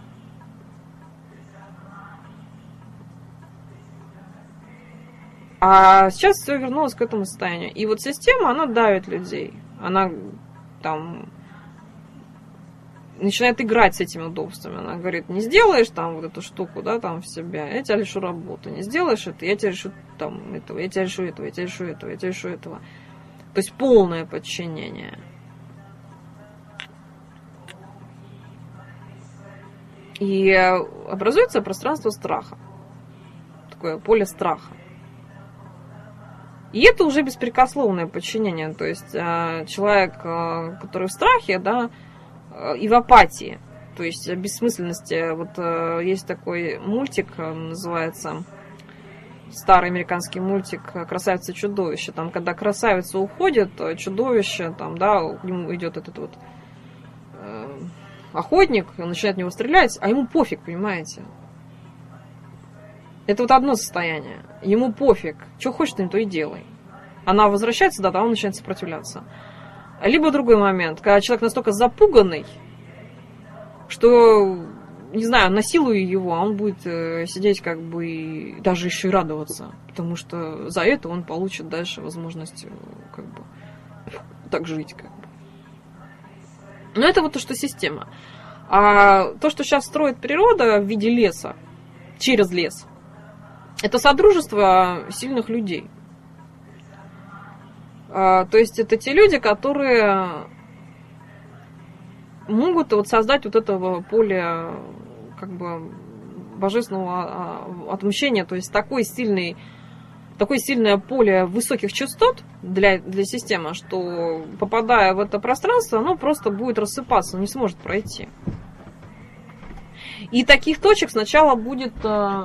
А сейчас все вернулось к этому состоянию. И вот система, она давит людей. Она там начинает играть с этими удобствами. Она говорит, не сделаешь там вот эту штуку, да, там в себя, я тебя лишу работы. Не сделаешь это, я тебя лишу там этого, я тебя лишу этого, я тебя лишу этого, я тебя лишу этого. То есть полное подчинение. И образуется пространство страха. Такое поле страха. И это уже беспрекословное подчинение. То есть человек, который в страхе, да, и в апатии. То есть в бессмысленности. Вот есть такой мультик, называется, старый американский мультик «Красавица и чудовище». Там, когда красавица уходит, чудовище, там, да, к нему идет этот вот охотник, он начинает в него стрелять, а ему пофиг, понимаете? Это вот одно состояние. Ему пофиг. Что хочешь, ты то и делай. Она возвращается, да, там он начинает сопротивляться. Либо другой момент, когда человек настолько запуганный, что, не знаю, насилуя его, он будет сидеть как бы и даже еще и радоваться. Потому что за это он получит дальше возможность как бы так жить. Как бы. Но это вот то, что система. А то, что сейчас строит природа в виде леса, через лес, это содружество сильных людей. То есть это те люди, которые могут вот создать вот этого поля как бы божественного отмщения, то есть такое сильное поле высоких частот для системы, что, попадая в это пространство, оно просто будет рассыпаться, не сможет пройти. И таких точек сначала будет...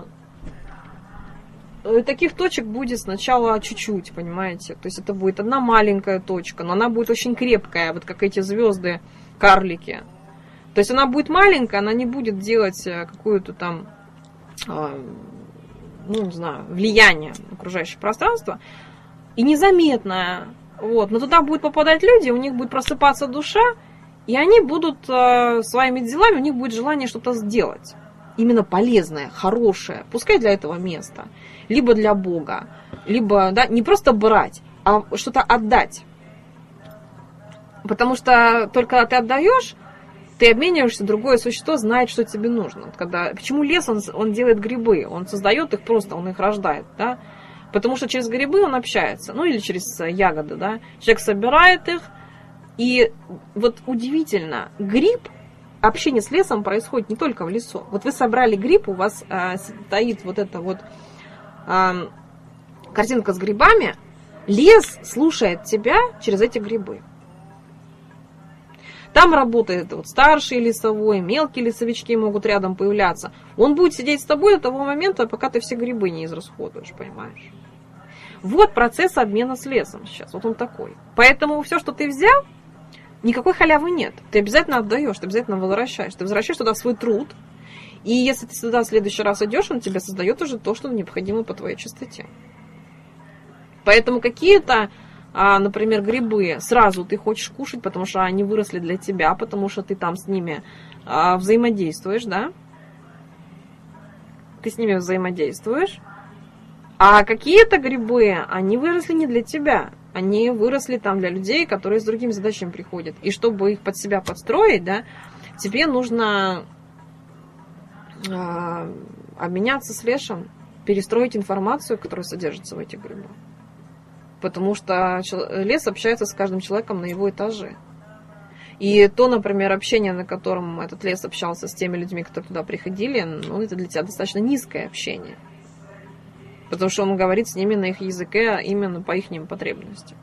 Таких точек будет сначала чуть-чуть, понимаете? То есть это будет одна маленькая точка, но она будет очень крепкая, вот как эти звезды, карлики. То есть она будет маленькая, она не будет делать какое-то там, ну, не знаю, влияние на окружающее пространство. И незаметная. Вот. Но туда будут попадать люди, у них будет просыпаться душа, и они будут своими делами, у них будет желание что-то сделать. Именно полезное, хорошее, пускай для этого места, либо для Бога, либо, да, не просто брать, а что-то отдать. Потому что только когда ты отдаешь, ты обмениваешься, другое существо знает, что тебе нужно. Почему лес, он делает грибы, он создает их просто, он их рождает, да? Потому что через грибы он общается, ну или через ягоды, да? Человек собирает их, и вот удивительно, общение с лесом происходит не только в лесу. Вот вы собрали гриб, у вас стоит вот эта вот картинка с грибами. Лес слушает тебя через эти грибы. Там работает вот старший лесовой, мелкие лесовички могут рядом появляться. Он будет сидеть с тобой до того момента, пока ты все грибы не израсходуешь, понимаешь? Вот процесс обмена с лесом сейчас. Вот он такой. Поэтому все, что ты взял, никакой халявы нет. Ты обязательно отдаешь, ты обязательно возвращаешь. Ты возвращаешь туда свой труд. И если ты сюда в следующий раз идешь, он тебе создает уже то, что необходимо по твоей чистоте. Поэтому какие-то, например, грибы сразу ты хочешь кушать, потому что они выросли для тебя, потому что ты там с ними взаимодействуешь, да? Ты с ними взаимодействуешь. А какие-то грибы, они выросли не для тебя. Они выросли там для людей, которые с другими задачами приходят. И чтобы их под себя подстроить, да, тебе нужно обменяться с лешим, перестроить информацию, которая содержится в этих грибах. Потому что лес общается с каждым человеком на его этаже. И то, например, общение, на котором этот лес общался с теми людьми, которые туда приходили, ну, это для тебя достаточно низкое общение. Потому что он говорит с ними на их языке, именно по их потребностям.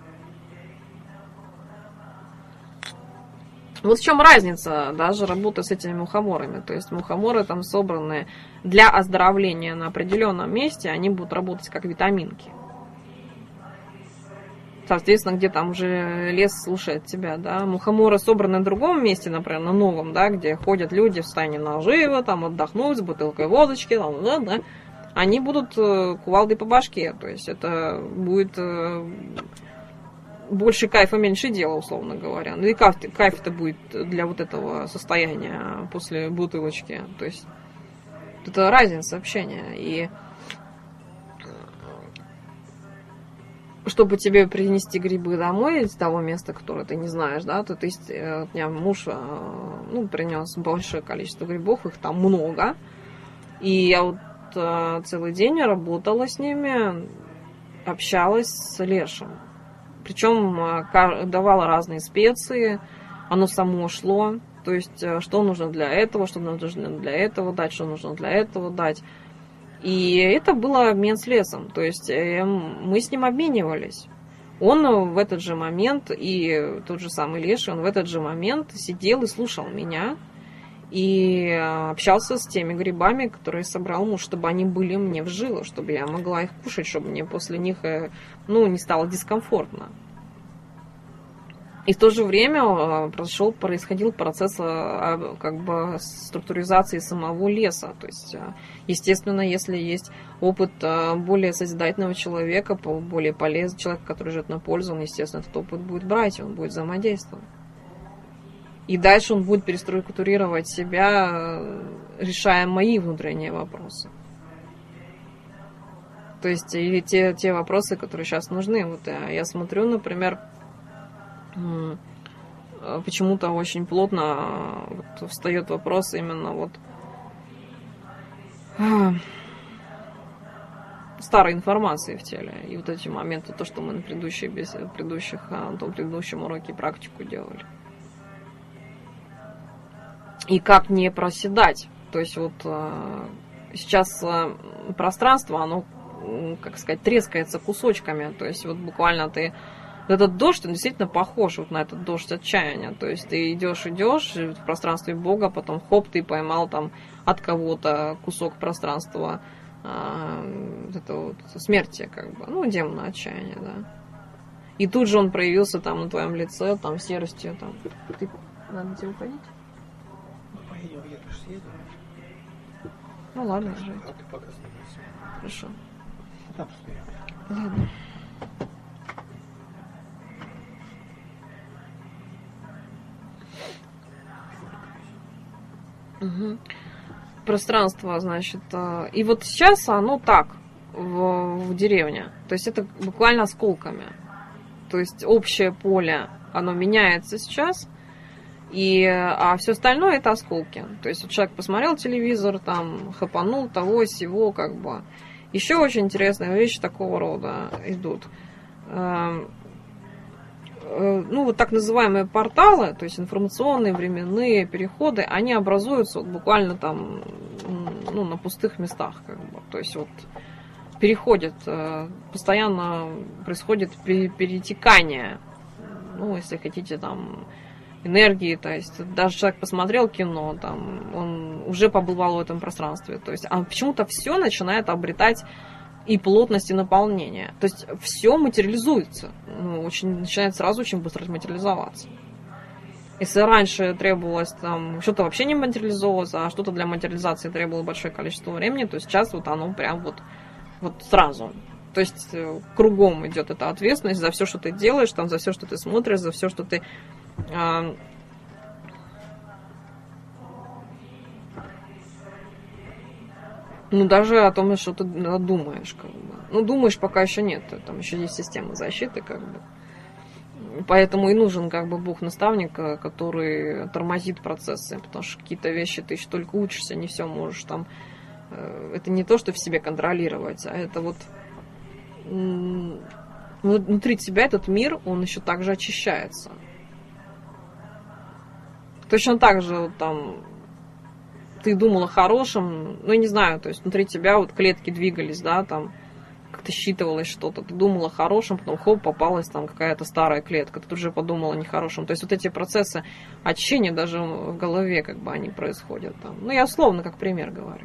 Вот в чем разница даже работы с этими мухоморами. То есть мухоморы там собраны для оздоровления на определенном месте, они будут работать как витаминки. Соответственно, где там уже лес слушает тебя, да. Мухоморы собраны в другом месте, например, на новом, да, где ходят люди в стане наживо, там отдохнуть с бутылкой водочки, там, да. Они будут кувалдой по башке. То есть это будет больше кайфа, меньше дела, условно говоря. Ну и кайф-то будет для вот этого состояния после бутылочки. То есть это разница общения. И чтобы тебе принести грибы домой из того места, которое ты не знаешь, да, то есть у меня муж принес большое количество грибов, их там много. И я вот целый день работала с ними, общалась с лешим. Причем давала разные специи, оно само шло. То есть, что нужно для этого, что нужно для этого дать, что нужно для этого дать. И это было обмен с лесом. То есть, мы с ним обменивались. Он в этот же момент, и тот же самый Леша, он в этот же момент сидел и слушал меня. И общался с теми грибами, которые собрал муж, чтобы они были мне в жилу, чтобы я могла их кушать, чтобы мне после них не стало дискомфортно. И в то же время происходил процесс структуризации самого леса. То есть, естественно, если есть опыт более созидательного человека, более полезного человека, который живет на пользу, он, естественно, этот опыт будет брать, он будет взаимодействовать. И дальше он будет переструктурировать себя, решая мои внутренние вопросы. То есть, или те вопросы, которые сейчас нужны. Вот я смотрю, например, почему-то очень плотно встает вопрос именно старой информации в теле. И вот эти моменты, то, что мы на предыдущем уроке практику делали. И как не проседать. То есть сейчас пространство, оно, трескается кусочками. То есть буквально этот дождь, он действительно похож на этот дождь отчаяния. То есть ты идешь в пространстве Бога, потом хоп, ты поймал там от кого-то кусок пространства смерти, демона отчаяния, да. И тут же он проявился там на твоем лице, там серостью, там. Надо тебе уходить? Я тоже съеду. Ну ладно, езжайте. А ты пока снимайся. Хорошо. Там успею. Ладно. Угу. Пространство, значит. И вот сейчас оно так в деревне. То есть это буквально осколками. То есть общее поле, оно меняется сейчас. А все остальное это осколки. То есть человек посмотрел телевизор, там, хапанул того, сего, Еще очень интересные вещи такого рода идут. Так называемые порталы, то есть информационные, временные переходы, они образуются буквально там, на пустых местах, То есть переходят, постоянно происходит перетекание, если хотите, там, энергии, то есть даже человек посмотрел кино, там, он уже побывал в этом пространстве, то есть, а почему-то все начинает обретать и плотность, и наполнение, то есть все материализуется, начинает сразу очень быстро материализоваться. Если раньше требовалось там что-то вообще не материализовывалось, а что-то для материализации требовало большое количество времени, то сейчас оно прям сразу. То есть кругом идет эта ответственность за все, что ты делаешь, там, за все, что ты смотришь, за все, что ты даже о том, что ты думаешь, думаешь, пока еще нет, там еще есть система защиты, Поэтому и нужен Бог-наставник, который тормозит процессы, потому что какие-то вещи ты еще только учишься, не все можешь там. Это не то, что в себе контролировать, а это внутри тебя этот мир, он еще также очищается. Точно так же ты думал о хорошем, ну, я не знаю, то есть внутри тебя вот клетки двигались, да, там, как-то считывалось что-то, ты думала о хорошем, потом хоп, попалась там какая-то старая клетка, ты тут же подумала о нехорошем. То есть вот эти процессы очищения даже в голове, как бы, они происходят там. Ну, я условно как пример говорю.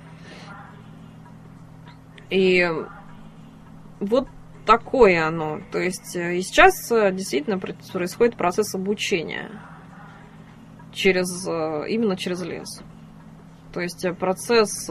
И вот такое оно. То есть и сейчас действительно происходит процесс обучения именно через лес. То есть процесс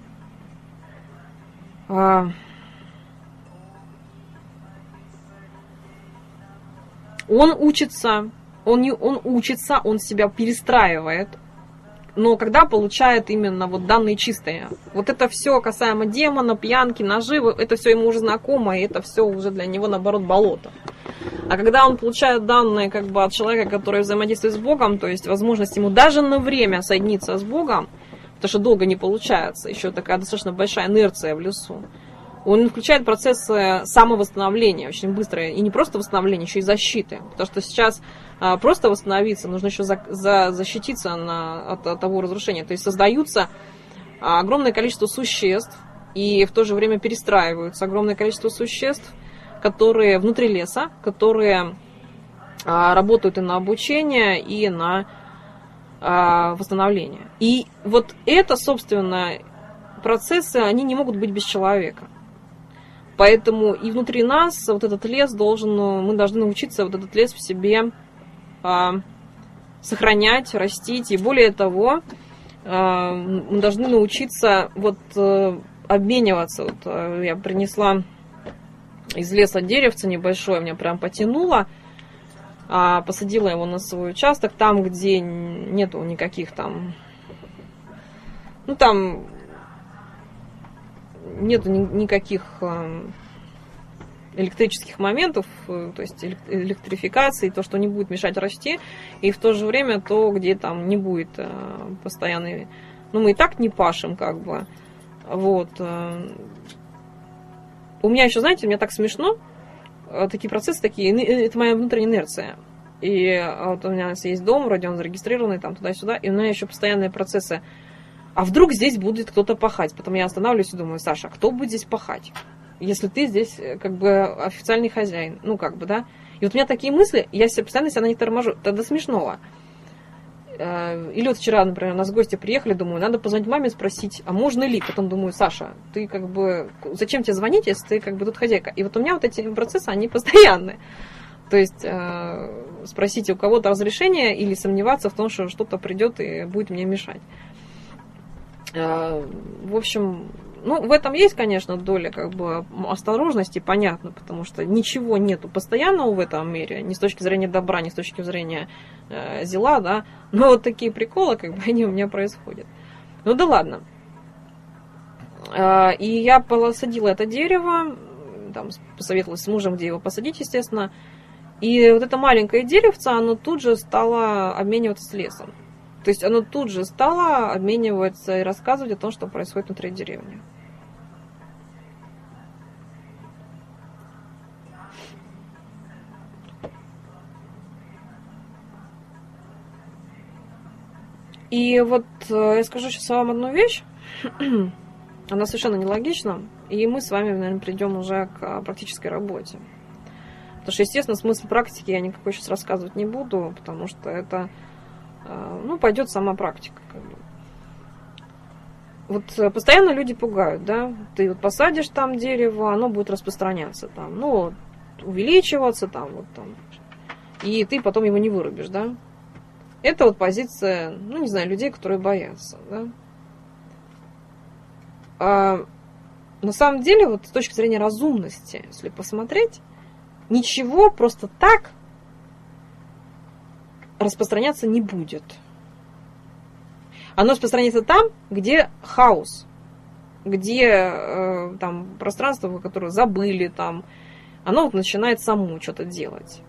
он учится, он себя перестраивает, но когда получает именно вот данные чистые. Вот это все касаемо демона, пьянки, наживы, это все ему уже знакомо, и это все уже для него, наоборот, болото. А когда он получает данные как бы от человека, который взаимодействует с Богом, то есть возможность ему даже на время соединиться с Богом, потому что долго не получается, еще такая достаточно большая инерция в лесу, он включает процессы самовосстановления очень быстро. И не просто восстановления, еще и защиты. Потому что сейчас просто восстановиться, нужно еще защититься от того разрушения. То есть создаются огромное количество существ, и в то же время перестраиваются огромное количество существ, которые внутри леса, которые работают и на обучение, и на восстановление. И вот это, собственно, процессы, они не могут быть без человека. Поэтому и внутри нас вот этот лес мы должны научиться вот этот лес в себе сохранять, растить. И более того, мы должны научиться вот обмениваться. Вот, я принесла из леса деревце небольшое, меня прям потянуло. Посадила его на свой участок, там, где нету никаких там... Ну, там... Нету никаких электрических моментов, то есть электрификации, то, что не будет мешать расти, и в то же время то, где там не будет постоянной... Ну, мы и так не пашем, как бы. Вот. У меня еще, знаете, у меня так смешно, такие процессы, это моя внутренняя инерция. И вот у меня есть дом, вроде он зарегистрированный, там туда-сюда, и у меня еще постоянные процессы. А вдруг здесь будет кто-то пахать? Потом я останавливаюсь и думаю, Саша, кто будет здесь пахать? Если ты здесь как бы официальный хозяин. Ну, как бы, да. И вот у меня такие мысли, я постоянно себя на них торможу. Это до смешного. Или вот вчера, например, у нас гости приехали, думаю, надо позвонить маме и спросить, а можно ли? Потом думаю, Саша, ты как бы, зачем тебе звонить, если ты как бы тут хозяйка? И вот у меня вот эти процессы, они постоянные. То есть спросить у кого-то разрешение или сомневаться в том, что что-то придет и будет мне мешать. В общем, ну, в этом есть, конечно, доля как бы осторожности, понятно, потому что ничего нету постоянного в этом мире, ни с точки зрения добра, ни с точки зрения зла, да, но вот такие приколы, как бы, они у меня происходят. Ну да ладно. И я посадила это дерево, там, посоветовалась с мужем, где его посадить, естественно, и вот это маленькое деревце, оно тут же стало обмениваться с лесом. То есть оно тут же стало обмениваться и рассказывать о том, что происходит внутри деревни. И вот я скажу сейчас вам одну вещь. Она совершенно нелогична. И мы с вами, наверное, придем уже к практической работе. Потому что, естественно, смысл практики я никакой сейчас рассказывать не буду, потому что это... Ну, пойдет сама практика. Как бы. Вот постоянно люди пугают, да? Ты вот посадишь там дерево, оно будет распространяться там, ну, увеличиваться там, вот там. И ты потом его не вырубишь, да? Это вот позиция, ну, не знаю, людей, которые боятся, да? А на самом деле, вот с точки зрения разумности, если посмотреть, ничего просто так распространяться не будет. Оно распространяется там, где хаос, где там пространство, которое забыли, там, оно вот начинает само что-то делать.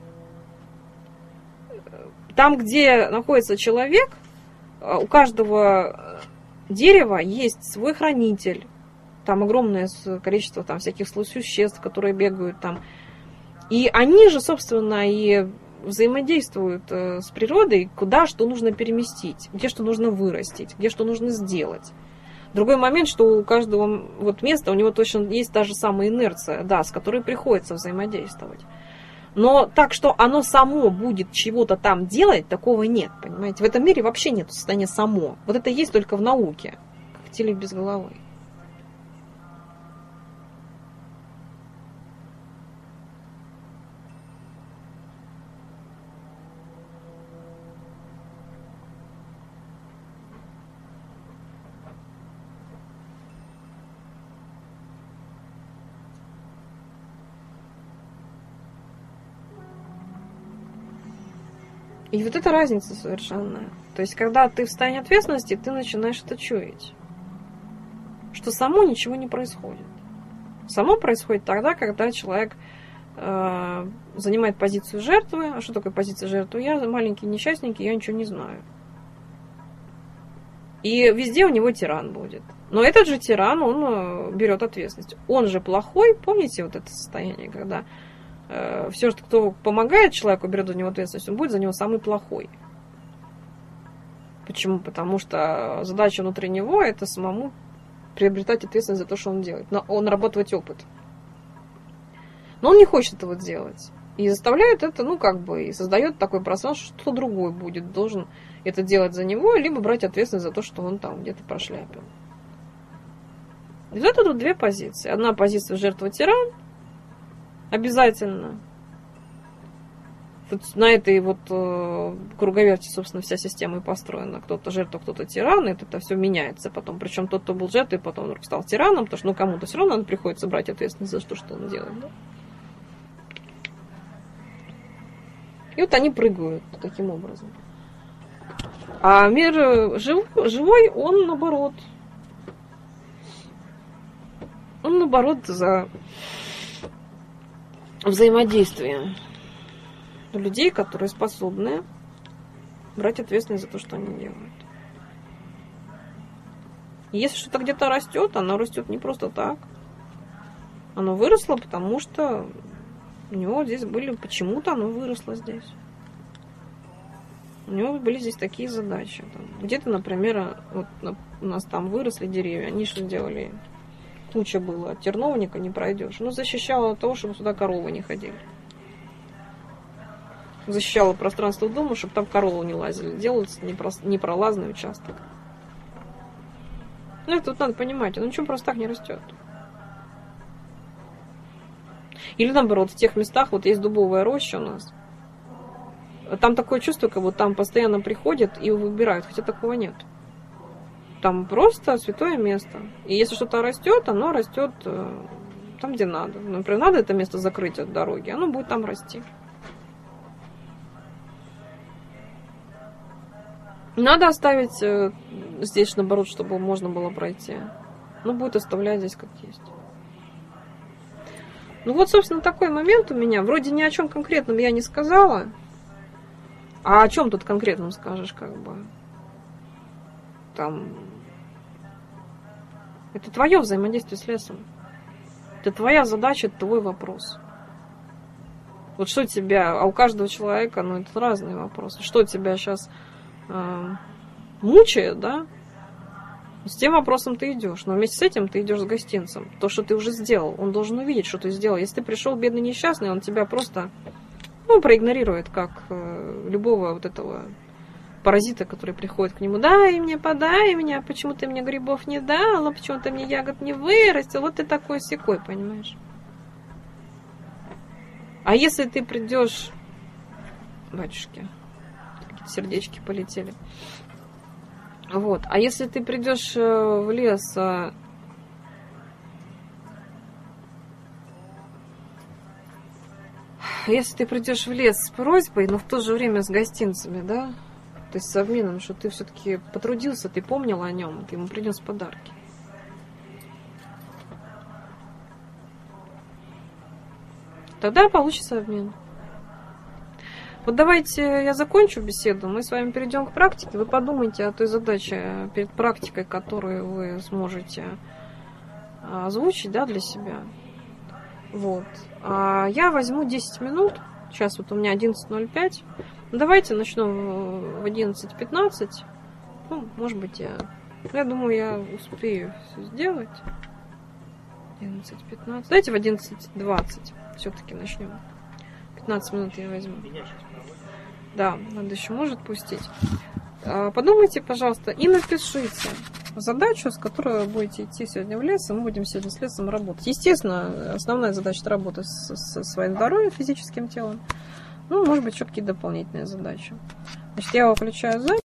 Там, где находится человек, у каждого дерева есть свой хранитель, там огромное количество там всяких существ, которые бегают там. И они же, собственно, и взаимодействуют с природой, куда что нужно переместить, где что нужно вырастить, где что нужно сделать. Другой момент, что у каждого вот места, у него точно есть та же самая инерция, да, с которой приходится взаимодействовать. Но так, что оно само будет чего-то там делать, такого нет, понимаете? В этом мире вообще нет состояния само. Вот это есть только в науке, как теле без головы. И вот это разница совершенная. То есть, когда ты в состоянии ответственности, ты начинаешь это чуять. Что само ничего не происходит. Само происходит тогда, когда человек занимает позицию жертвы. А что такое позиция жертвы? Я маленький несчастненький, я ничего не знаю. И везде у него тиран будет. Но этот же тиран, он берет ответственность. Он же плохой, помните вот это состояние, когда все, кто помогает человеку, берет за него ответственность, он будет за него самый плохой. Почему? Потому что задача внутри него — это самому приобретать ответственность за то, что он делает. Он нарабатывать опыт. Но он не хочет этого делать. И заставляет это, и создает такое пространство, что кто другой будет должен это делать за него, либо брать ответственность за то, что он там где-то прошляпил. И это тут две позиции. Одна позиция жертва-тиран, обязательно. Тут на этой вот круговерти, собственно, вся система и построена. Кто-то жертва, кто-то тиран, и это все меняется потом. Причем тот, кто был жертвой, потом вдруг стал тираном, потому что кому-то все равно приходится брать ответственность за то, что он делает. Да? И вот они прыгают таким образом. А мир живой, он наоборот. Он наоборот за взаимодействие людей, которые способны брать ответственность за то, что они делают. И если что-то где-то растет, оно растет не просто так. Оно выросло, потому что у него здесь были, почему-то оно выросло здесь. У него были здесь такие задачи. Где-то, например, вот у нас там выросли деревья, они что делали? Куча было, от терновника не пройдешь. Защищало от того, чтобы сюда коровы не ходили. Защищало пространство дома, чтобы там коровы не лазили. Делается непролазный участок. Это вот надо понимать, ничего просто так не растет. Или наоборот, в тех местах, вот есть дубовая роща у нас. Там такое чувство, как будто там постоянно приходят и выбирают, хотя такого нет. Там просто святое место. И если что-то растет, оно растет там, где надо. Например, надо это место закрыть от дороги, оно будет там расти. Надо оставить здесь, наоборот, чтобы можно было пройти. Будет оставлять здесь как есть. Вот, собственно, такой момент у меня. Вроде ни о чем конкретном я не сказала. А о чем тут конкретном скажешь, как бы? Там... Это твое взаимодействие с лесом. Это твоя задача, это твой вопрос. Вот что тебя... А у каждого человека, это разные вопросы. Что тебя сейчас мучает, да? С тем вопросом ты идешь. Но вместе с этим ты идешь с гостинцем. То, что ты уже сделал. Он должен увидеть, что ты сделал. Если ты пришел бедный несчастный, он тебя просто проигнорирует, как любого вот этого паразита, который приходит к нему. Дай мне, почему ты мне грибов не дала, почему ты мне ягод не вырастил. Вот ты такой-сякой, понимаешь? А если ты придешь... Батюшки, какие-то сердечки полетели. Вот. А если ты придешь в лес... Если ты придешь в лес с просьбой, но в то же время с гостинцами, да? То есть с обменом, что ты все-таки потрудился, ты помнил о нем, ты ему принес подарки. Тогда получится обмен. Вот давайте я закончу беседу, мы с вами перейдем к практике. Вы подумайте о той задаче перед практикой, которую вы сможете озвучить, да, для себя. Вот. А я возьму 10 минут Сейчас вот у меня 11:05. Ну, давайте начну в 11:15. Ну, может быть, я думаю, я успею все сделать. 11:15. Давайте в 11:20 все-таки начнем. 15 минут я возьму. Да, надо еще может пустить. Подумайте, пожалуйста, и напишите задачу, с которой вы будете идти сегодня в лес, и мы будем сегодня с лесом работать. Естественно, основная задача — это работа со своим здоровьем, физическим телом. Ну, может быть, еще какие-то дополнительные задачи. Значит, я выключаю запись.